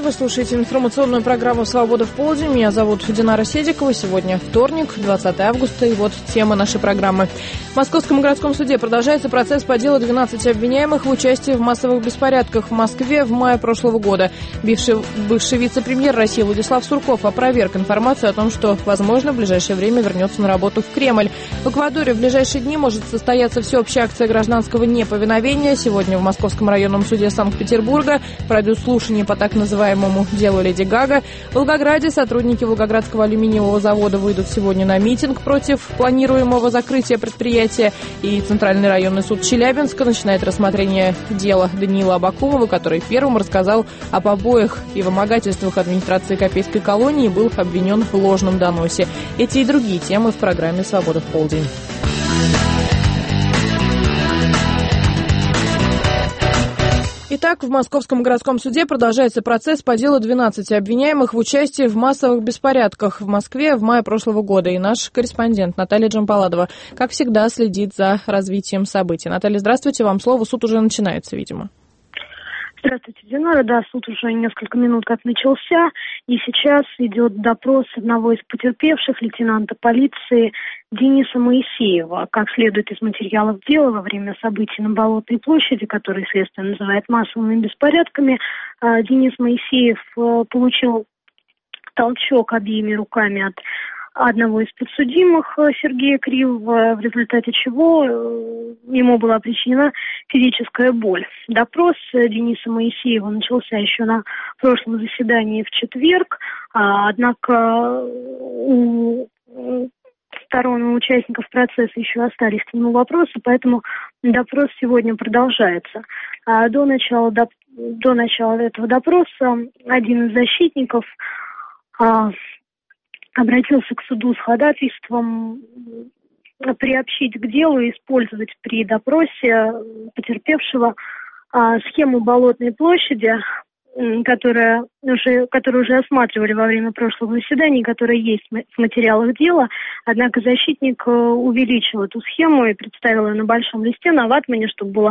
Вы слушаете информационную программу «Свобода в полдень». Меня зовут Динара Седикова. Сегодня вторник, 20 августа. И вот тема нашей программы. В Московском городском суде продолжается процесс по делу 12 обвиняемых в участии в массовых беспорядках в Москве в мае прошлого года. Бывший вице-премьер России Владислав Сурков опроверг информацию о том, что, возможно, в ближайшее время вернется на работу в Кремль. В Эквадоре в ближайшие дни может состояться всеобщая акция гражданского неповиновения. Сегодня в Московском районном суде Санкт-Петербурга пройдут слушания по так называемому делу Леди Гага. В Волгограде сотрудники Волгоградского алюминиевого завода выйдут сегодня на митинг против планируемого закрытия предприятия. И Центральный районный суд Челябинска начинает рассмотрение дела Даниила Абакумова, который первым рассказал о побоях и вымогательствах администрации Копейской колонии и был обвинен в ложном доносе. Эти и другие темы в программе «Свобода в полдень». Итак, в Московском городском суде продолжается процесс по делу 12 обвиняемых в участии в массовых беспорядках в Москве в мае прошлого года. И наш корреспондент Наталья Джампаладова, как всегда, следит за развитием событий. Наталья, здравствуйте, вам слово. Суд уже начинается, видимо. Здравствуйте, Динара. Да, суд уже несколько минут как начался, и сейчас идет допрос одного из потерпевших, лейтенанта полиции Дениса Моисеева. Как следует из материалов дела, во время событий на Болотной площади, которые следствие называет массовыми беспорядками, Денис Моисеев получил толчок обеими руками от одного из подсудимых, Сергея Кривова, в результате чего ему была причинена физическая боль. Допрос Дениса Моисеева начался еще на прошлом заседании в четверг, однако у сторон и участников процесса еще остались к нему вопросы, поэтому допрос сегодня продолжается. До начала этого допроса один из защитников обратился к суду с ходатайством приобщить к делу и использовать при допросе потерпевшего схему Болотной площади, которую уже осматривали во время прошлого заседания, которая есть в материалах дела. Однако защитник увеличил эту схему и представил ее на большом листе, на ватмане, чтобы было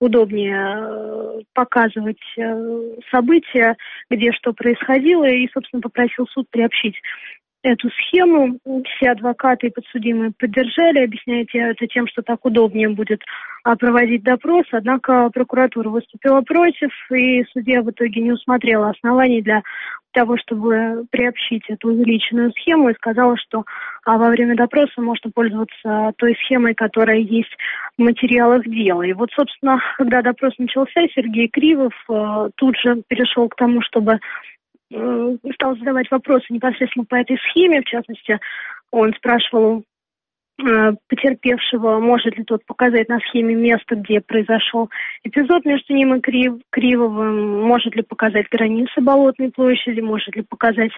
удобнее показывать события, где что происходило, и, собственно, попросил суд приобщить эту схему. Все адвокаты и подсудимые поддержали, объясняя это тем, что так удобнее будет проводить допрос. Однако прокуратура выступила против, и судья в итоге не усмотрела оснований для того, чтобы приобщить эту увеличенную схему, и сказала, что во время допроса можно пользоваться той схемой, которая есть в материалах дела. И вот, собственно, когда допрос начался, Сергей Кривов тут же перешел к тому, чтобы стал задавать вопросы непосредственно по этой схеме. В частности, он спрашивал потерпевшего, может ли тот показать на схеме место, где произошел эпизод между ним и Кривовым, может ли показать границы Болотной площади, может ли показать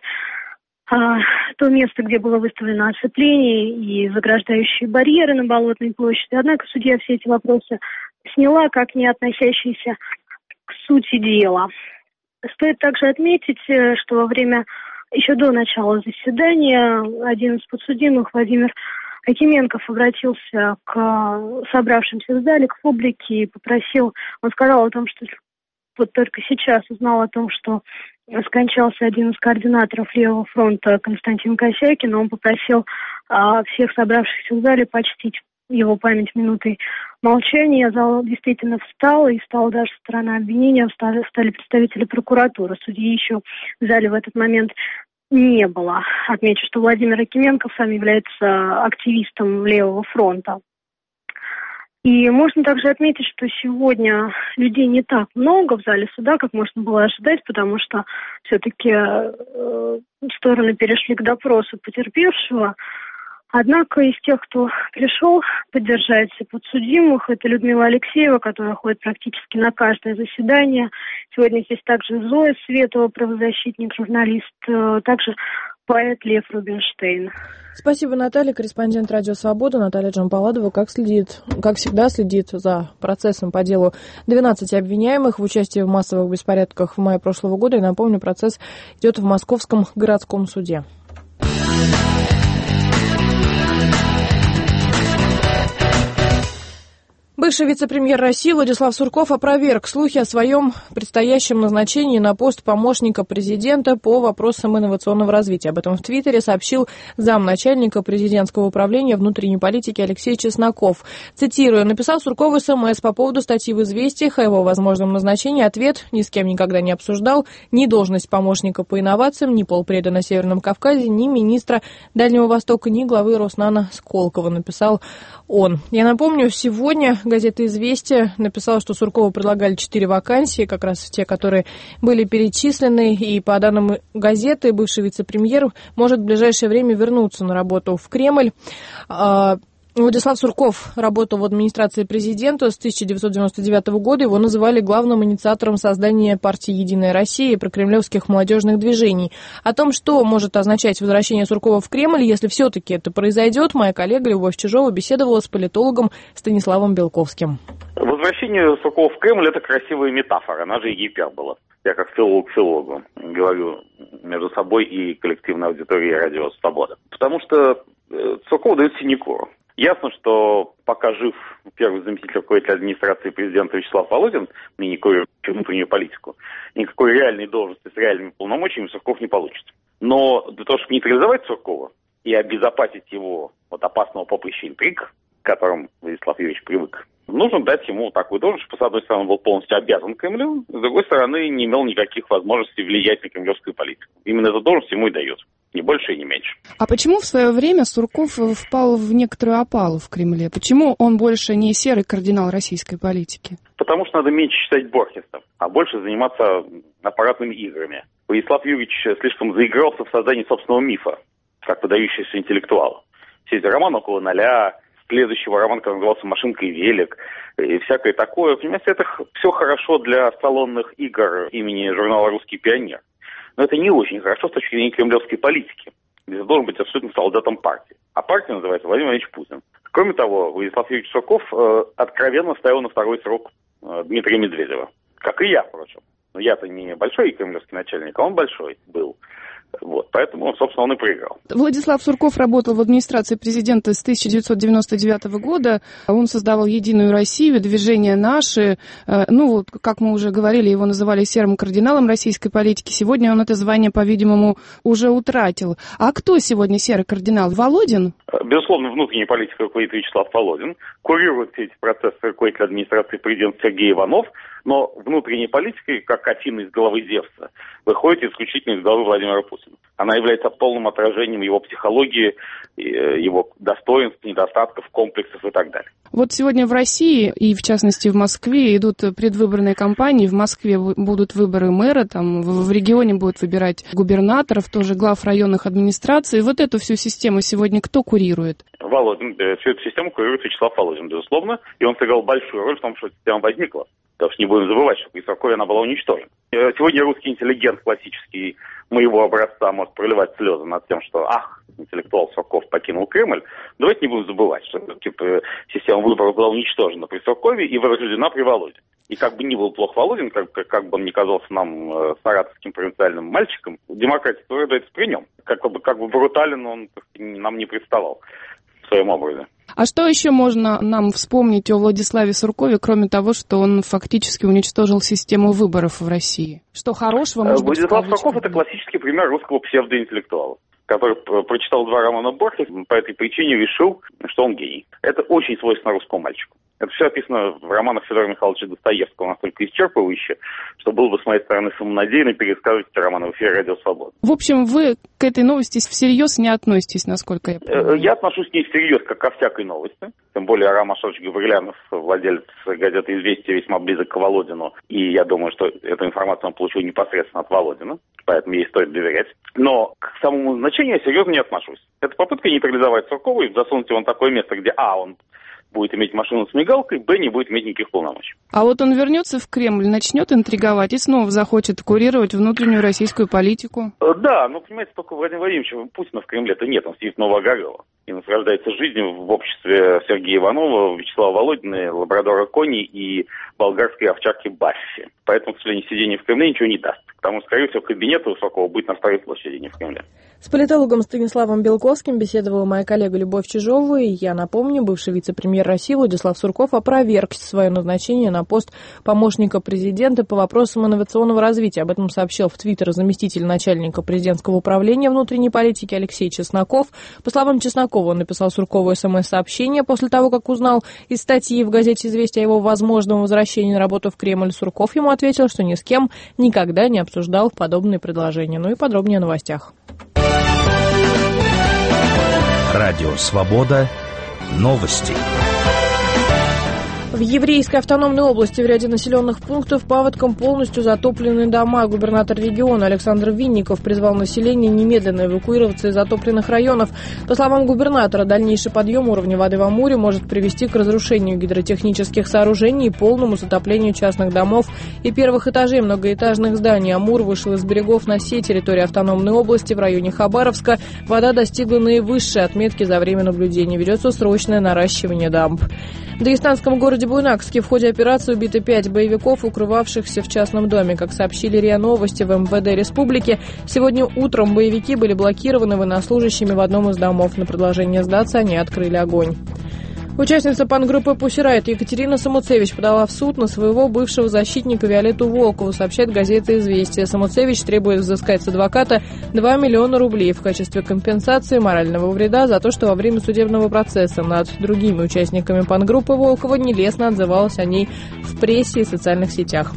то место, где было выставлено оцепление и заграждающие барьеры на Болотной площади. Однако судья все эти вопросы сняла, как не относящиеся к сути дела. Стоит также отметить, что во время, еще до начала заседания, один из подсудимых, Владимир Акименков, обратился к собравшимся в зале, к публике и попросил, он сказал о том, что вот только сейчас узнал о том, что скончался один из координаторов Левого фронта Константин Косякин, он попросил всех собравшихся в зале почтить его память минутой молчания. Зал действительно встал, и встала даже сторона обвинения, встали представители прокуратуры. Судьи еще в зале в этот момент не было. Отмечу, что Владимир Акименков сам является активистом Левого фронта. И можно также отметить, что сегодня людей не так много в зале суда, как можно было ожидать, потому что все-таки стороны перешли к допросу потерпевшего. Однако из тех, кто пришел поддержать подсудимых, это Людмила Алексеева, которая ходит практически на каждое заседание. Сегодня здесь также Зоя Светова, правозащитник, журналист, также поэт Лев Рубинштейн. Спасибо, Наталья. Корреспондент Радио Свобода Наталья Джампаладова, как всегда, следит за процессом по делу 12 обвиняемых в участии в массовых беспорядках в мае прошлого года. И напомню, процесс идет в Московском городском суде. Бывший вице-премьер России Владислав Сурков опроверг слухи о своем предстоящем назначении на пост помощника президента по вопросам инновационного развития. Об этом в Твиттере сообщил замначальника президентского управления внутренней политики Алексей Чесноков. Цитирую: «Написал Суркову СМС по поводу статьи в «Известиях» о его возможном назначении. Ответ: ни с кем никогда не обсуждал ни должность помощника по инновациям, ни полпреда на Северном Кавказе, ни министра Дальнего Востока, ни главы Роснано Сколково», написал он. Я напомню, сегодня газета «Известия» написала, что Суркову предлагали 4 вакансии, как раз те, которые были перечислены, и по данным газеты, бывший вице-премьер может в ближайшее время вернуться на работу в Кремль. Владислав Сурков работал в администрации президента с 1999 года. Его называли главным инициатором создания партии «Единая Россия» и прокремлевских молодежных движений. О том, что может означать возвращение Суркова в Кремль, если все-таки это произойдет, моя коллега Любовь Чижова беседовала с политологом Станиславом Белковским. Возвращение Суркова в Кремль – это красивая метафора, она же и гипербола. Я как филолог филологу говорю между собой и коллективной аудиторией «Радио Свобода». Потому что Суркову дают синекуру. Ясно, что пока жив первый заместитель руководителя администрации президента Вячеслав Володин, ныне курирующий внутреннюю политику, никакой реальной должности с реальными полномочиями Сурков не получит. Но для того, чтобы нейтрализовать Суркова и обезопасить его от опасного поприща интриг, к которым Владислав Юрьевич привык, нужно дать ему такую должность, что, с одной стороны, он был полностью обязан Кремлю, с другой стороны, не имел никаких возможностей влиять на кремлевскую политику. Именно эта должность ему и дает. Ни больше и не меньше. А почему в свое время Сурков впал в некоторую опалу в Кремле? Почему он больше не серый кардинал российской политики? Потому что надо меньше читать Борхеса, а больше заниматься аппаратными играми. Владислав Юрьевич слишком заигрался в создании собственного мифа, как выдающийся интеллектуал. Все эти романы около ноля, следующего романа, который назывался «Машинка и велик», и всякое такое. Понимаете, это все хорошо для салонных игр имени журнала «Русский пионер». Но это не очень хорошо с точки зрения кремлевской политики, где ты должен быть абсолютно солдатом партии. А партия называется Владимир Владимирович Путин. Кроме того, Владислав Юрьевич Сурков откровенно ставил на второй срок Дмитрия Медведева. Как и я, впрочем. Но я-то не большой кремлевский начальник, а он большой был. Вот, поэтому, собственно, он и проиграл. Владислав Сурков работал в администрации президента с 1999 года. Он создавал «Единую Россию», движение «Наши». Как мы уже говорили, его называли серым кардиналом российской политики. Сегодня он это звание, по-видимому, уже утратил. А кто сегодня серый кардинал? Володин? Безусловно, внутренней политикой руководит Вячеслав Володин. Курирует все эти процессы руководитель администрации президента Сергей Иванов. Но внутренней политикой, как картина из головы Зевса, выходит исключительно из головы Владимира Путина. Она является полным отражением его психологии, его достоинств, недостатков, комплексов и так далее. Вот сегодня в России, и в частности в Москве, идут предвыборные кампании. В Москве будут выборы мэра, там в регионе будут выбирать губернаторов, тоже глав районных администраций. Вот эту всю систему сегодня кто курирует? Володин. Всю эту систему курирует Вячеслав Володин, безусловно. И он сыграл большую роль в том, что система возникла. Потому что не будем забывать, что при Суркове она была уничтожена. Сегодня русский интеллигент классический моего образца может проливать слезы над тем, что интеллектуал Сурков покинул Кремль. Давайте не будем забывать, что система выборов была уничтожена при Суркове и возрождена при Володе. И как бы ни был плох Володин, как бы он ни казался нам саратовским провинциальным мальчиком, демократия рождается при нем. Как бы брутален он нам не представал в своем образе. А что еще можно нам вспомнить о Владиславе Суркове, кроме того, что он фактически уничтожил систему выборов в России? Что хорошего, может быть, Владислав Сурков – это классический пример русского псевдоинтеллектуала, который прочитал 2 романа Борхеса, по этой причине решил, что он гений. Это очень свойственно русскому мальчику. Это все описано в романах Федора Михайловича Достоевского настолько исчерпывающе, что было бы с моей стороны самонадеянно пересказывать эти романы в эфире «Радио Свобода». В общем, вы к этой новости всерьез не относитесь, насколько я понимаю? Я отношусь к ней всерьез, как ко всякой новости. Тем более Роман Шарович Гаврилянов, владелец газеты «Известия», весьма близок к Володину. И я думаю, что эту информацию он получил непосредственно от Володина. Поэтому ей стоит доверять. Но к самому значению я серьезно не отношусь. Это попытка нейтрализовать Суркова и засунуть его на такое место, где он будет иметь машину с мигалкой, не будет иметь никаких полномочий. А вот он вернется в Кремль, начнет интриговать и снова захочет курировать внутреннюю российскую политику. Да, но, понимаете, только Владимир Владимирович Путина в Кремле-то нет, он сидит в Новоогарёво и наслаждается жизнью в обществе Сергея Иванова, Вячеслава Володина, лабрадора Кони и болгарской овчарки Баффи. Поэтому, к сожалению, сидение в Кремле ничего не даст. Потому что, скорее всего, кабинет Высокого будет на Старой площади, не в Кремле. С политологом Станиславом Белковским беседовала моя коллега Любовь Чижова, и я напомню, бывший вице-премьер России Владислав Сурков опроверг свое назначение на пост помощника президента по вопросам инновационного развития. Об этом сообщил в Твиттер заместитель начальника президентского управления внутренней политики Алексей Чесноков. По словам Чеснокова, он написал Суркову СМС-сообщение после того, как узнал из статьи в газете «Известия» о его возможном возвращении на работу в Кремль. Сурков ему ответил, что ни с кем никогда не обсуждал подобные предложения. Ну и подробнее о новостях. Радио «Свобода». Новости. В Еврейской автономной области в ряде населенных пунктов паводком полностью затоплены дома. Губернатор региона Александр Винников призвал население немедленно эвакуироваться из затопленных районов. По словам губернатора, дальнейший подъем уровня воды в Амуре может привести к разрушению гидротехнических сооружений и полному затоплению частных домов и первых этажей многоэтажных зданий. Амур вышел из берегов на всей территории автономной области. В районе Хабаровска вода достигла наивысшей отметки за время наблюдения. Ведется срочное наращивание дамб. В дагестанском городе Буйнакске в ходе операции убиты 5 боевиков, укрывавшихся в частном доме. Как сообщили РИА Новости в МВД республики, сегодня утром боевики были блокированы военнослужащими в одном из домов. На предложение сдаться они открыли огонь. Участница панк-группы «Пусси Райот» Екатерина Самуцевич подала в суд на своего бывшего защитника Виолетту Волкову, сообщает газета «Известия». Самуцевич требует взыскать с адвоката 2 миллиона рублей в качестве компенсации морального вреда за то, что во время судебного процесса над другими участниками панк-группы Волкова нелестно отзывалась о ней в прессе и социальных сетях.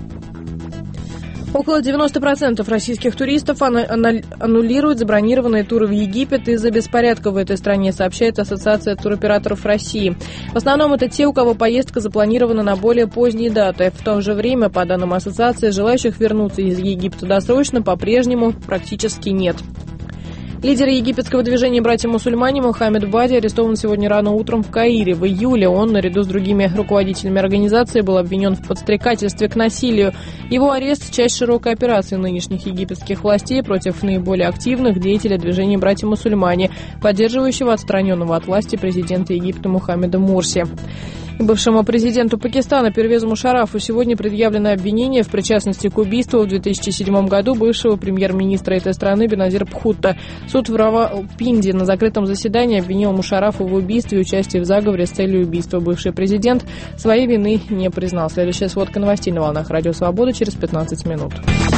Около 90% российских туристов аннулируют забронированные туры в Египет из-за беспорядка в этой стране, сообщает Ассоциация туроператоров России. В основном это те, у кого поездка запланирована на более поздние даты. В то же время, по данным Ассоциации, желающих вернуться из Египта досрочно по-прежнему практически нет. Лидер египетского движения «Братья-мусульмане» Мохаммед Бади арестован сегодня рано утром в Каире. В июле он, наряду с другими руководителями организации, был обвинен в подстрекательстве к насилию. Его арест – часть широкой операции нынешних египетских властей против наиболее активных деятелей движения «Братья-мусульмане», поддерживающего отстраненного от власти президента Египта Мухаммеда Мурси. Бывшему президенту Пакистана Первезу Мушаррафу сегодня предъявлено обвинение в причастности к убийству в 2007 году бывшего премьер-министра этой страны Беназира Бхутто. Суд в Равалпинди на закрытом заседании обвинил Мушаррафа в убийстве и участии в заговоре с целью убийства. Бывший президент своей вины не признал. Следующая сводка новостей на волнах Радио Свобода через 15 минут.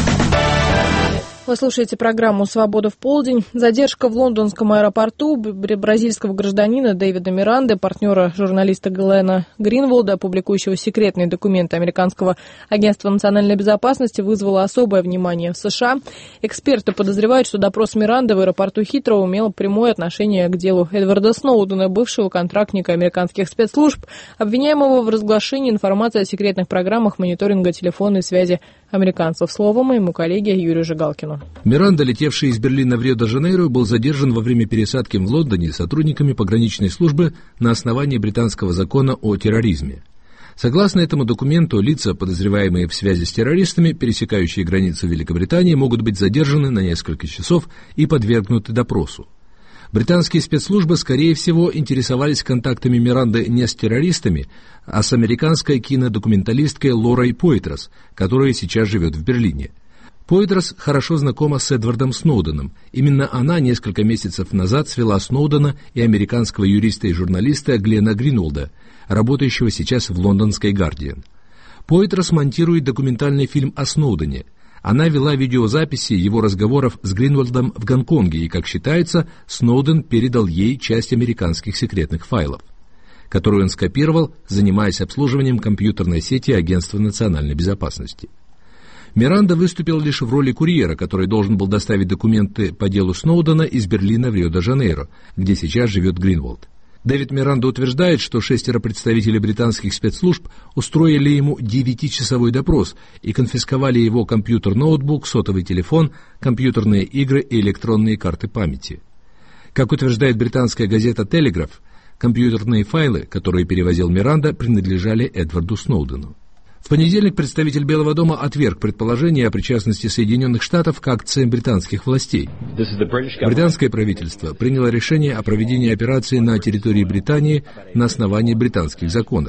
Вы слушаете программу «Свобода в полдень». Задержка в лондонском аэропорту бразильского гражданина Дэвида Миранды, партнера журналиста Глена Гринволда, публикующего секретные документы американского агентства национальной безопасности, вызвала особое внимание в США. Эксперты подозревают, что допрос Миранды в аэропорту Хитроу имел прямое отношение к делу Эдварда Сноудена, бывшего контрактника американских спецслужб, обвиняемого в разглашении информации о секретных программах мониторинга телефонной связи американцев. Слово моему коллеге Юрию Жигалкину. Миранда, летевший из Берлина в Рио-де-Жанейро, был задержан во время пересадки в Лондоне сотрудниками пограничной службы на основании британского закона о терроризме. Согласно этому документу, лица, подозреваемые в связи с террористами, пересекающие границу Великобритании, могут быть задержаны на несколько часов и подвергнуты допросу. Британские спецслужбы, скорее всего, интересовались контактами Миранды не с террористами, а с американской кинодокументалисткой Лорой Пойтрас, которая сейчас живет в Берлине. Пойтрас хорошо знакома с Эдвардом Сноуденом. Именно она несколько месяцев назад свела Сноудена и американского юриста и журналиста Глена Гринволда, работающего сейчас в лондонской «Гардиан». Пойтрас монтирует документальный фильм о Сноудене. Она вела видеозаписи его разговоров с Гринволдом в Гонконге, и, как считается, Сноуден передал ей часть американских секретных файлов, которую он скопировал, занимаясь обслуживанием компьютерной сети Агентства национальной безопасности. Миранда выступил лишь в роли курьера, который должен был доставить документы по делу Сноудена из Берлина в Рио-де-Жанейро, где сейчас живет Гринволд. Дэвид Миранда утверждает, что 6 представителей британских спецслужб устроили ему 9-часовой допрос и конфисковали его компьютер-ноутбук, сотовый телефон, компьютерные игры и электронные карты памяти. Как утверждает британская газета «Телеграф», компьютерные файлы, которые перевозил Миранда, принадлежали Эдварду Сноудену. В понедельник представитель Белого дома отверг предположение о причастности Соединенных Штатов к акциям британских властей. Британское правительство приняло решение о проведении операции на территории Британии на основании британских законов.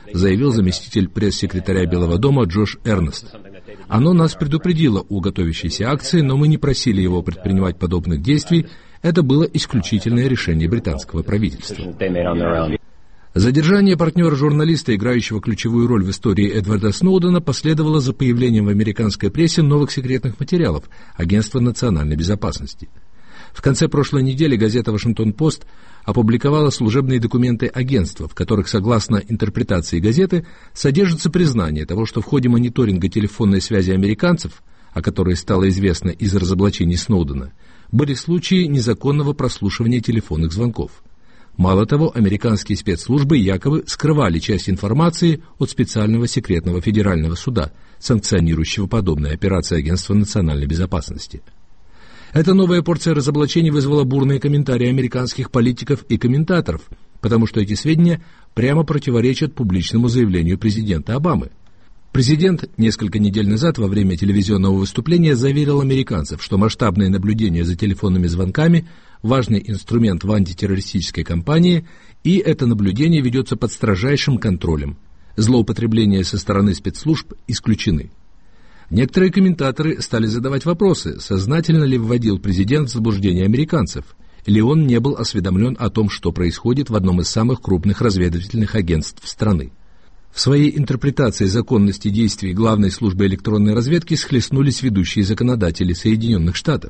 заявил заместитель пресс-секретаря Белого дома Джош Эрнест. Оно нас предупредило о готовящейся акции, но мы не просили его предпринимать подобных действий. Это было исключительное решение британского правительства. Задержание партнера журналиста, играющего ключевую роль в истории Эдварда Сноудена, последовало за появлением в американской прессе новых секретных материалов Агентства национальной безопасности. В конце прошлой недели газета «Вашингтон-Пост» опубликовала служебные документы агентства, в которых, согласно интерпретации газеты, содержится признание того, что в ходе мониторинга телефонной связи американцев, о которой стало известно из разоблачений Сноудена, были случаи незаконного прослушивания телефонных звонков. Мало того, американские спецслужбы якобы скрывали часть информации от специального секретного федерального суда, санкционирующего подобные операции Агентства национальной безопасности. Эта новая порция разоблачений вызвала бурные комментарии американских политиков и комментаторов, потому что эти сведения прямо противоречат публичному заявлению президента Обамы. Президент несколько недель назад во время телевизионного выступления заверил американцев, что масштабное наблюдение за телефонными звонками – важный инструмент в антитеррористической кампании, и это наблюдение ведется под строжайшим контролем. Злоупотребления со стороны спецслужб исключены. Некоторые комментаторы стали задавать вопросы, сознательно ли вводил президент в заблуждение американцев, или он не был осведомлен о том, что происходит в одном из самых крупных разведывательных агентств страны. В своей интерпретации законности действий Главной службы электронной разведки схлестнулись ведущие законодатели Соединенных Штатов.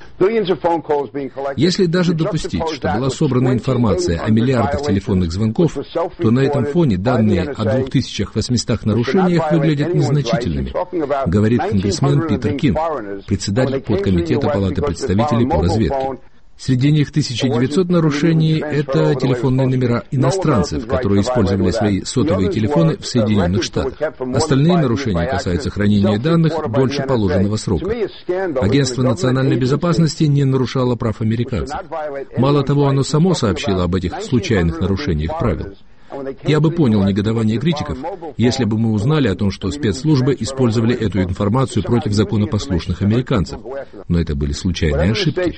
Если даже допустить, что была собрана информация о миллиардах телефонных звонков, то на этом фоне данные о 2800 нарушениях выглядят незначительными, говорит конгрессмен Питер Кинг, председатель подкомитета Палаты представителей по разведке. Среди них 1900 нарушений – это телефонные номера иностранцев, которые использовали свои сотовые телефоны в Соединенных Штатах. Остальные нарушения касаются хранения данных дольше положенного срока. Агентство национальной безопасности не нарушало прав американцев. Мало того, оно само сообщило об этих случайных нарушениях правил. Я бы понял негодование критиков, если бы мы узнали о том, что спецслужбы использовали эту информацию против законопослушных американцев, но это были случайные ошибки.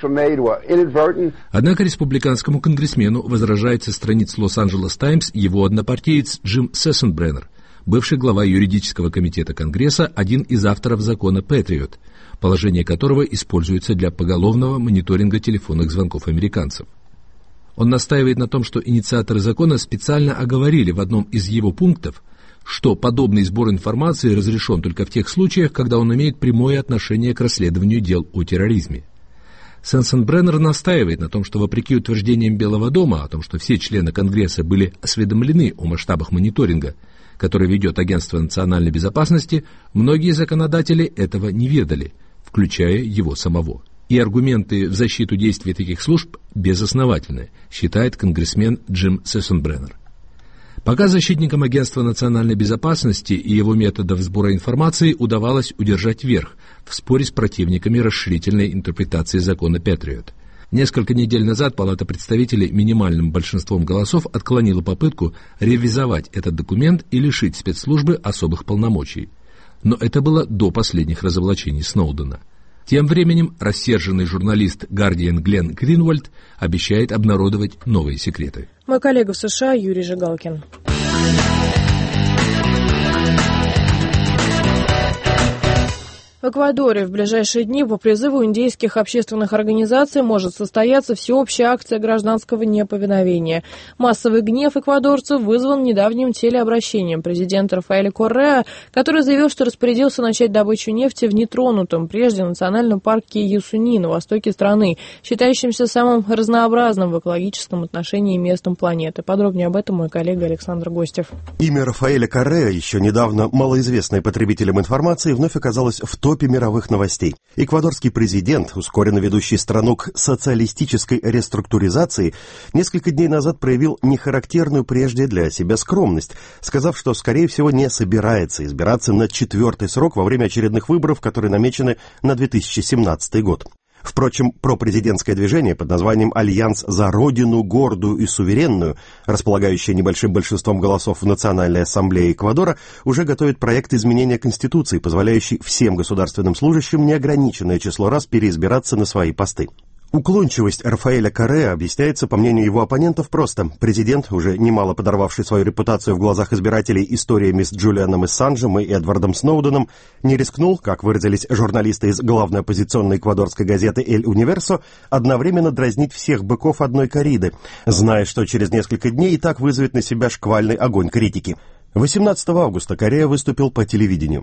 Однако республиканскому конгрессмену возражает со страниц Лос-Анджелес Таймс его однопартиец Джим Сессенбреннер, бывший глава юридического комитета Конгресса, один из авторов закона «Патриот», положение которого используется для поголовного мониторинга телефонных звонков американцев. Он настаивает на том, что инициаторы закона специально оговорили в одном из его пунктов, что подобный сбор информации разрешен только в тех случаях, когда он имеет прямое отношение к расследованию дел о терроризме. Сенсенбреннер настаивает на том, что вопреки утверждениям Белого дома о том, что все члены Конгресса были осведомлены о масштабах мониторинга, который ведет Агентство национальной безопасности, многие законодатели этого не ведали, включая его самого. И аргументы в защиту действий таких служб безосновательны, считает конгрессмен Джим Сессенбреннер. Пока защитникам Агентства национальной безопасности и его методов сбора информации удавалось удержать верх в споре с противниками расширительной интерпретации закона «Патриот». Несколько недель назад Палата представителей минимальным большинством голосов отклонила попытку ревизовать этот документ и лишить спецслужбы особых полномочий. Но это было до последних разоблачений Сноудена. Тем временем рассерженный журналист «Гардиан» Глен Гринвальд обещает обнародовать новые секреты. Мой коллега в США Юрий Жигалкин. В Эквадоре в ближайшие дни по призыву индейских общественных организаций может состояться всеобщая акция гражданского неповиновения. Массовый гнев эквадорцев вызван недавним телеобращением президента Рафаэля Корреа, который заявил, что распорядился начать добычу нефти в нетронутом прежде национальном парке Ясуни на востоке страны, считающемся самым разнообразным в экологическом отношении местом планеты. Подробнее об этом мой коллега Александр Гостев. Имя Рафаэля Корреа, еще недавно малоизвестное потребителям информации, вновь оказалось в топе мировых новостей. Эквадорский президент, ускоренно ведущий страну к социалистической реструктуризации, несколько дней назад проявил нехарактерную прежде для себя скромность, сказав, что, скорее всего, не собирается избираться на 4-й срок во время очередных выборов, которые намечены на 2017 год. Впрочем, пропрезидентское движение под названием «Альянс за Родину, гордую и суверенную», располагающее небольшим большинством голосов в Национальной ассамблее Эквадора, уже готовит проект изменения Конституции, позволяющий всем государственным служащим неограниченное число раз переизбираться на свои посты. Уклончивость Рафаэля Корреа объясняется, по мнению его оппонентов, просто. Президент, уже немало подорвавший свою репутацию в глазах избирателей историями с Джулианом Ассанжем и Эдвардом Сноуденом, не рискнул, как выразились журналисты из главной оппозиционной эквадорской газеты «Эль Универсо», одновременно дразнить всех быков одной корриды, зная, что через несколько дней и так вызовет на себя шквальный огонь критики. 18 августа Корреа выступил по телевидению.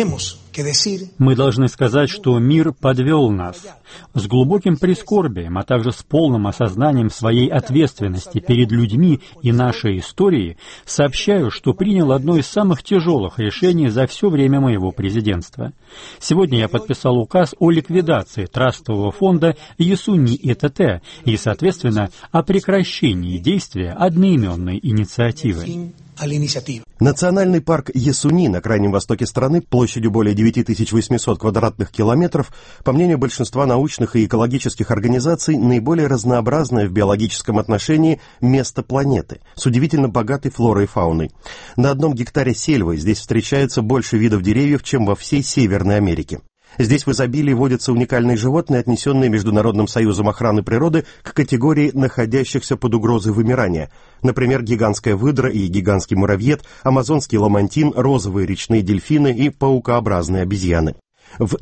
Мы должны сказать, что мир подвел нас. С глубоким прискорбием, а также с полным осознанием своей ответственности перед людьми и нашей историей, сообщаю, что принял одно из самых тяжелых решений за все время моего президентства. Сегодня я подписал указ о ликвидации трастового фонда Ясуни ИТТ и, соответственно, о прекращении действия одноименной инициативы. Национальный парк Ясуни на крайнем востоке страны площадью более 9800 квадратных километров, по мнению большинства научных и экологических организаций, наиболее разнообразное в биологическом отношении место планеты, с удивительно богатой флорой и фауной. На одном гектаре сельвы здесь встречается больше видов деревьев, чем во всей Северной Америке. Здесь в изобилии водятся уникальные животные, отнесенные Международным союзом охраны природы к категории находящихся под угрозой вымирания. Например, гигантская выдра и гигантский муравьед, амазонский ламантин, розовые речные дельфины и паукообразные обезьяны. В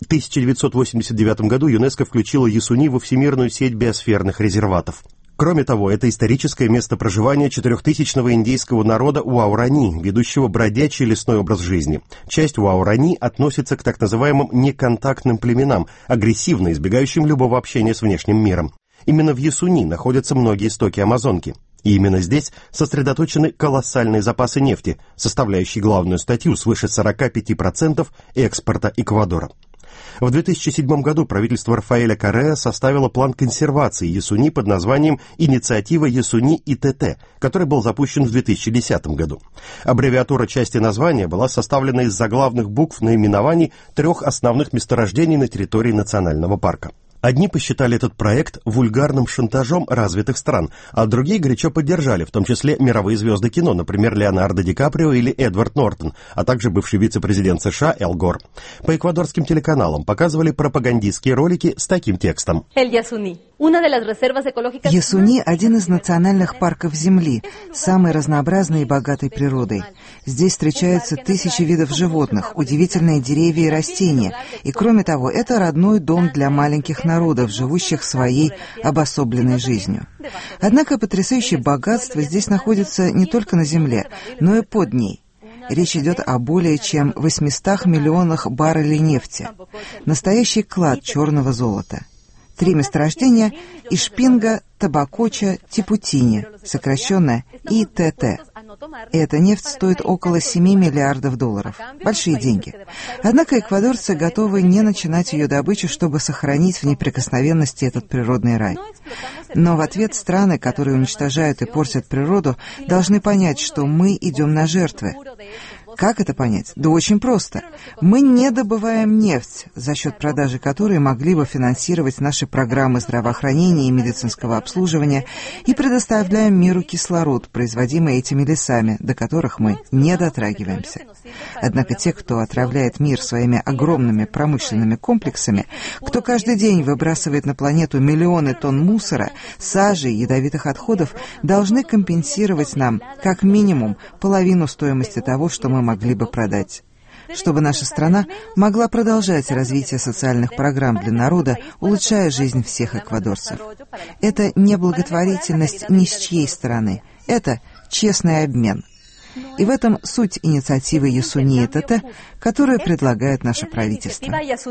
1989 году ЮНЕСКО включила Ясуни во всемирную сеть биосферных резерватов. Кроме того, это историческое место проживания 4000-го индейского народа Уаурани, ведущего бродячий лесной образ жизни. Часть Уаурани относится к так называемым неконтактным племенам, агрессивно избегающим любого общения с внешним миром. Именно в Ясуни находятся многие истоки Амазонки. И именно здесь сосредоточены колоссальные запасы нефти, составляющие главную статью свыше 45% экспорта Эквадора. В 2007 году правительство Рафаэля Корреа составило план консервации Ясуни под названием «Инициатива Ясуни ИТТ», который был запущен в 2010 году. Аббревиатура части названия была составлена из заглавных букв наименований 3 основных месторождений на территории национального парка. Одни посчитали этот проект вульгарным шантажом развитых стран, а другие горячо поддержали, в том числе мировые звезды кино, например, Леонардо Ди Каприо или Эдвард Нортон, а также бывший вице-президент США Эл Гор. По эквадорским телеканалам показывали пропагандистские ролики с таким текстом. Ясуни – один из национальных парков Земли, самый разнообразный и богатой природой. Здесь встречаются тысячи видов животных, удивительные деревья и растения, и, кроме того, это родной дом для маленьких народов, живущих своей обособленной жизнью. Однако потрясающее богатство здесь находится не только на Земле, но и под ней. Речь идет о более чем 800 миллионах баррелей нефти. Настоящий клад черного золота. 3 месторождения – Ишпинга, Табакоча, Типутини, сокращенно ИТТ. Эта нефть стоит около $7 миллиардов. Большие деньги. Однако эквадорцы готовы не начинать ее добычу, чтобы сохранить в неприкосновенности этот природный рай. Но в ответ страны, которые уничтожают и портят природу, должны понять, что мы идем на жертвы. Как это понять? Да очень просто. Мы не добываем нефть, за счет продажи которой могли бы финансировать наши программы здравоохранения и медицинского обслуживания, и предоставляем миру кислород, производимый этими лесами, до которых мы не дотрагиваемся. Однако те, кто отравляет мир своими огромными промышленными комплексами, кто каждый день выбрасывает на планету миллионы тонн мусора, сажи и ядовитых отходов, должны компенсировать нам как минимум половину стоимости того, что мы могли бы продать. Чтобы наша страна могла продолжать развитие социальных программ для народа, улучшая жизнь всех эквадорцев. Это не благотворительность ни с чьей стороны, это честный обмен. И в этом суть инициативы Ясуни ИТТ, которую предлагает наше правительство.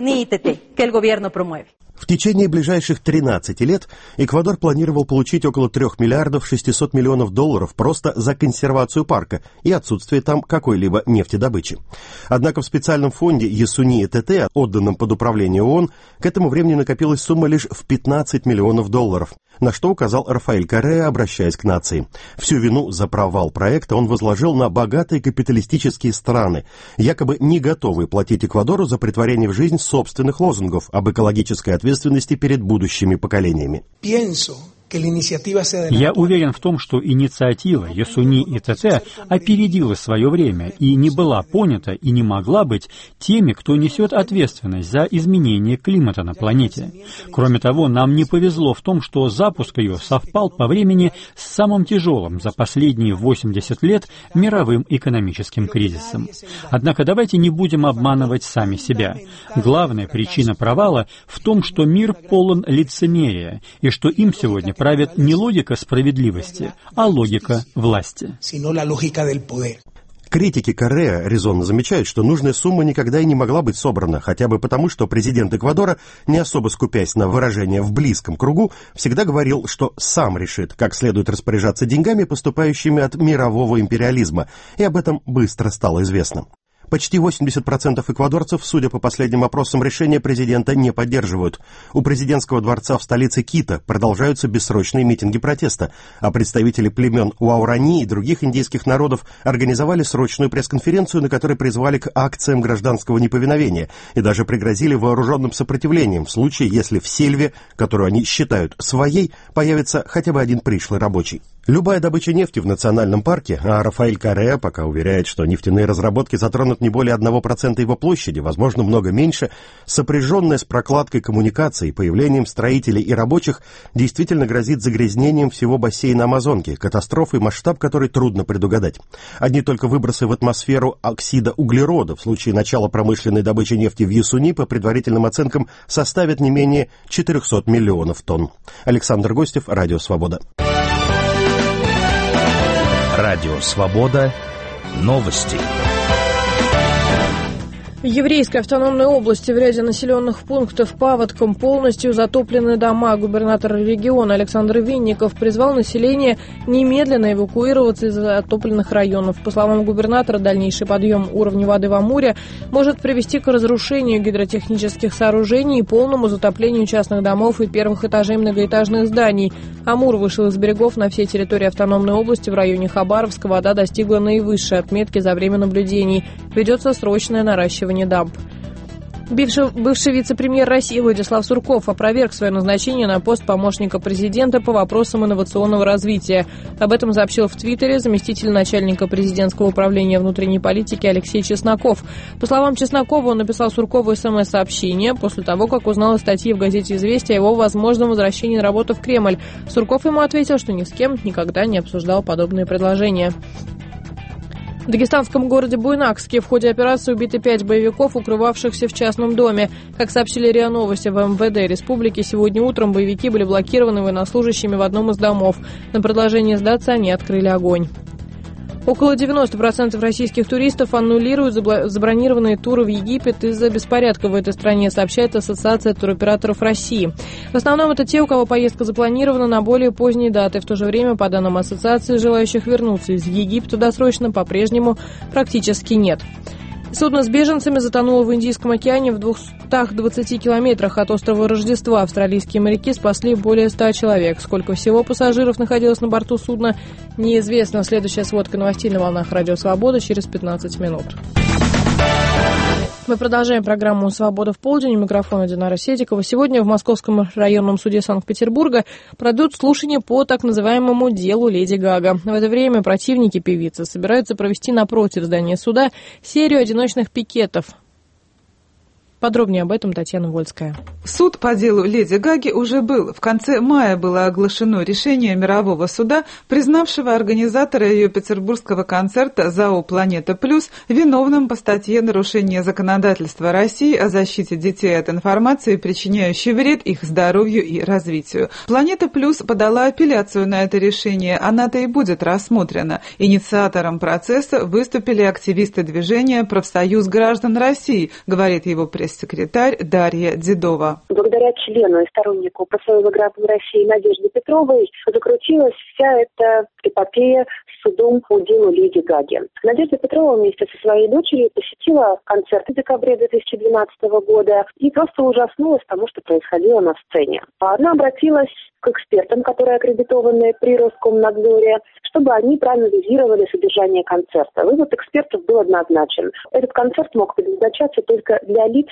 В течение ближайших 13 лет Эквадор планировал получить около 3 миллиардов 600 миллионов долларов просто за консервацию парка и отсутствие там какой-либо нефтедобычи. Однако в специальном фонде Ясуни ИТТ, отданном под управление ООН, к этому времени накопилась сумма лишь в 15 миллионов долларов, на что указал Рафаэль Корреа, обращаясь к нации. Всю вину за провал проекта он возложил на богатые капиталистические страны, якобы не готовые платить Эквадору за претворение в жизнь собственных лозунгов об экологической ответственности перед будущими поколениями. Я уверен в том, что инициатива Ясуни и ТТ опередила свое время и не была понята и не могла быть теми, кто несет ответственность за изменение климата на планете. Кроме того, нам не повезло в том, что запуск ее совпал по времени с самым тяжелым за последние 80 лет мировым экономическим кризисом. Однако давайте не будем обманывать сами себя. Главная причина провала в том, что мир полон лицемерия, и что им сегодня правит не логика справедливости, а логика власти. Критики Корреа резонно замечают, что нужная сумма никогда и не могла быть собрана, хотя бы потому, что президент Эквадора, не особо скупясь на выражение «в близком кругу», всегда говорил, что сам решит, как следует распоряжаться деньгами, поступающими от мирового империализма, и об этом быстро стало известно. Почти 80% эквадорцев, судя по последним опросам, решения президента не поддерживают. У президентского дворца в столице Кито продолжаются бессрочные митинги протеста, а представители племен Уаурани и других индейских народов организовали срочную пресс-конференцию, на которой призвали к акциям гражданского неповиновения и даже пригрозили вооруженным сопротивлением в случае, если в сельве, которую они считают своей, появится хотя бы один пришлый рабочий. Любая добыча нефти в национальном парке, а Рафаэль Корреа пока уверяет, что нефтяные разработки затронут не более 1% его площади, возможно, много меньше, сопряженная с прокладкой коммуникаций, появлением строителей и рабочих, действительно грозит загрязнением всего бассейна Амазонки, катастрофой, масштаб которой трудно предугадать. Одни только выбросы в атмосферу оксида углерода в случае начала промышленной добычи нефти в Ясуни по предварительным оценкам составят не менее 400 миллионов тонн. Александр Гостев, Радио Свобода. Радио «Свобода». Новости. В Еврейской автономной области в ряде населенных пунктов паводком полностью затоплены дома. Губернатор региона Александр Винников призвал население немедленно эвакуироваться из затопленных районов. По словам губернатора, дальнейший подъем уровня воды в Амуре может привести к разрушению гидротехнических сооружений и полному затоплению частных домов и первых этажей многоэтажных зданий. Амур вышел из берегов на всей территории автономной области. В районе Хабаровска вода достигла наивысшей отметки за время наблюдений. Ведется срочное наращивание дамб. Бывший вице-премьер России Владислав Сурков опроверг свое назначение на пост помощника президента по вопросам инновационного развития. Об этом сообщил в Твиттере заместитель начальника президентского управления внутренней политики Алексей Чесноков. По словам Чеснокова, он написал Суркову СМС-сообщение после того, как узнал из статьи в газете «Известия» о его возможном возвращении на работу в Кремль. Сурков ему ответил, что ни с кем никогда не обсуждал подобные предложения. В дагестанском городе Буйнакске в ходе операции убиты 5 боевиков, укрывавшихся в частном доме. Как сообщили РИА Новости, в МВД республики сегодня утром боевики были блокированы военнослужащими в одном из домов. На предложение сдаться они открыли огонь. Около 90% российских туристов аннулируют забронированные туры в Египет из-за беспорядков в этой стране, сообщает Ассоциация туроператоров России. В основном это те, у кого поездка запланирована на более поздние даты. В то же время, по данным Ассоциации, желающих вернуться из Египта досрочно по-прежнему практически нет. Судно с беженцами затонуло в Индийском океане в 220 километрах от острова Рождества. Австралийские моряки спасли более 100 человек. Сколько всего пассажиров находилось на борту судна, неизвестно. Следующая сводка новостей на волнах Радио Свобода через 15 минут. Мы продолжаем программу «Свобода в полдень». У микрофона Динара Седикова. Сегодня в Московском районном суде Санкт-Петербурга пройдут слушания по так называемому делу Леди Гага. В это время противники певицы собираются провести напротив здания суда серию одиночных пикетов. Подробнее об этом Татьяна Вольская. Суд по делу Леди Гаги уже был. В конце мая было оглашено решение мирового суда, признавшего организатора ее петербургского концерта ЗАО «Планета Плюс» виновным по статье «Нарушение законодательства России о защите детей от информации, причиняющей вред их здоровью и развитию». «Планета Плюс» подала апелляцию на это решение. Она-то и будет рассмотрена. Инициатором процесса выступили активисты движения «Профсоюз граждан России», говорит его пресс-секретарь Дарья Дедова. Благодаря члену и стороннику профсоюза граждан России Надежде Петровой закрутилась вся эта эпопея с судом по делу Леди Гаги. Надежда Петрова вместе со своей дочерью посетила концерт в декабре 2012 года и просто ужаснулась тому, что происходило на сцене. Она обратилась к экспертам, которые аккредитованы при Роскомнадзоре, чтобы они проанализировали содержание концерта. Вывод экспертов был однозначен. Этот концерт мог предназначаться только для лиц,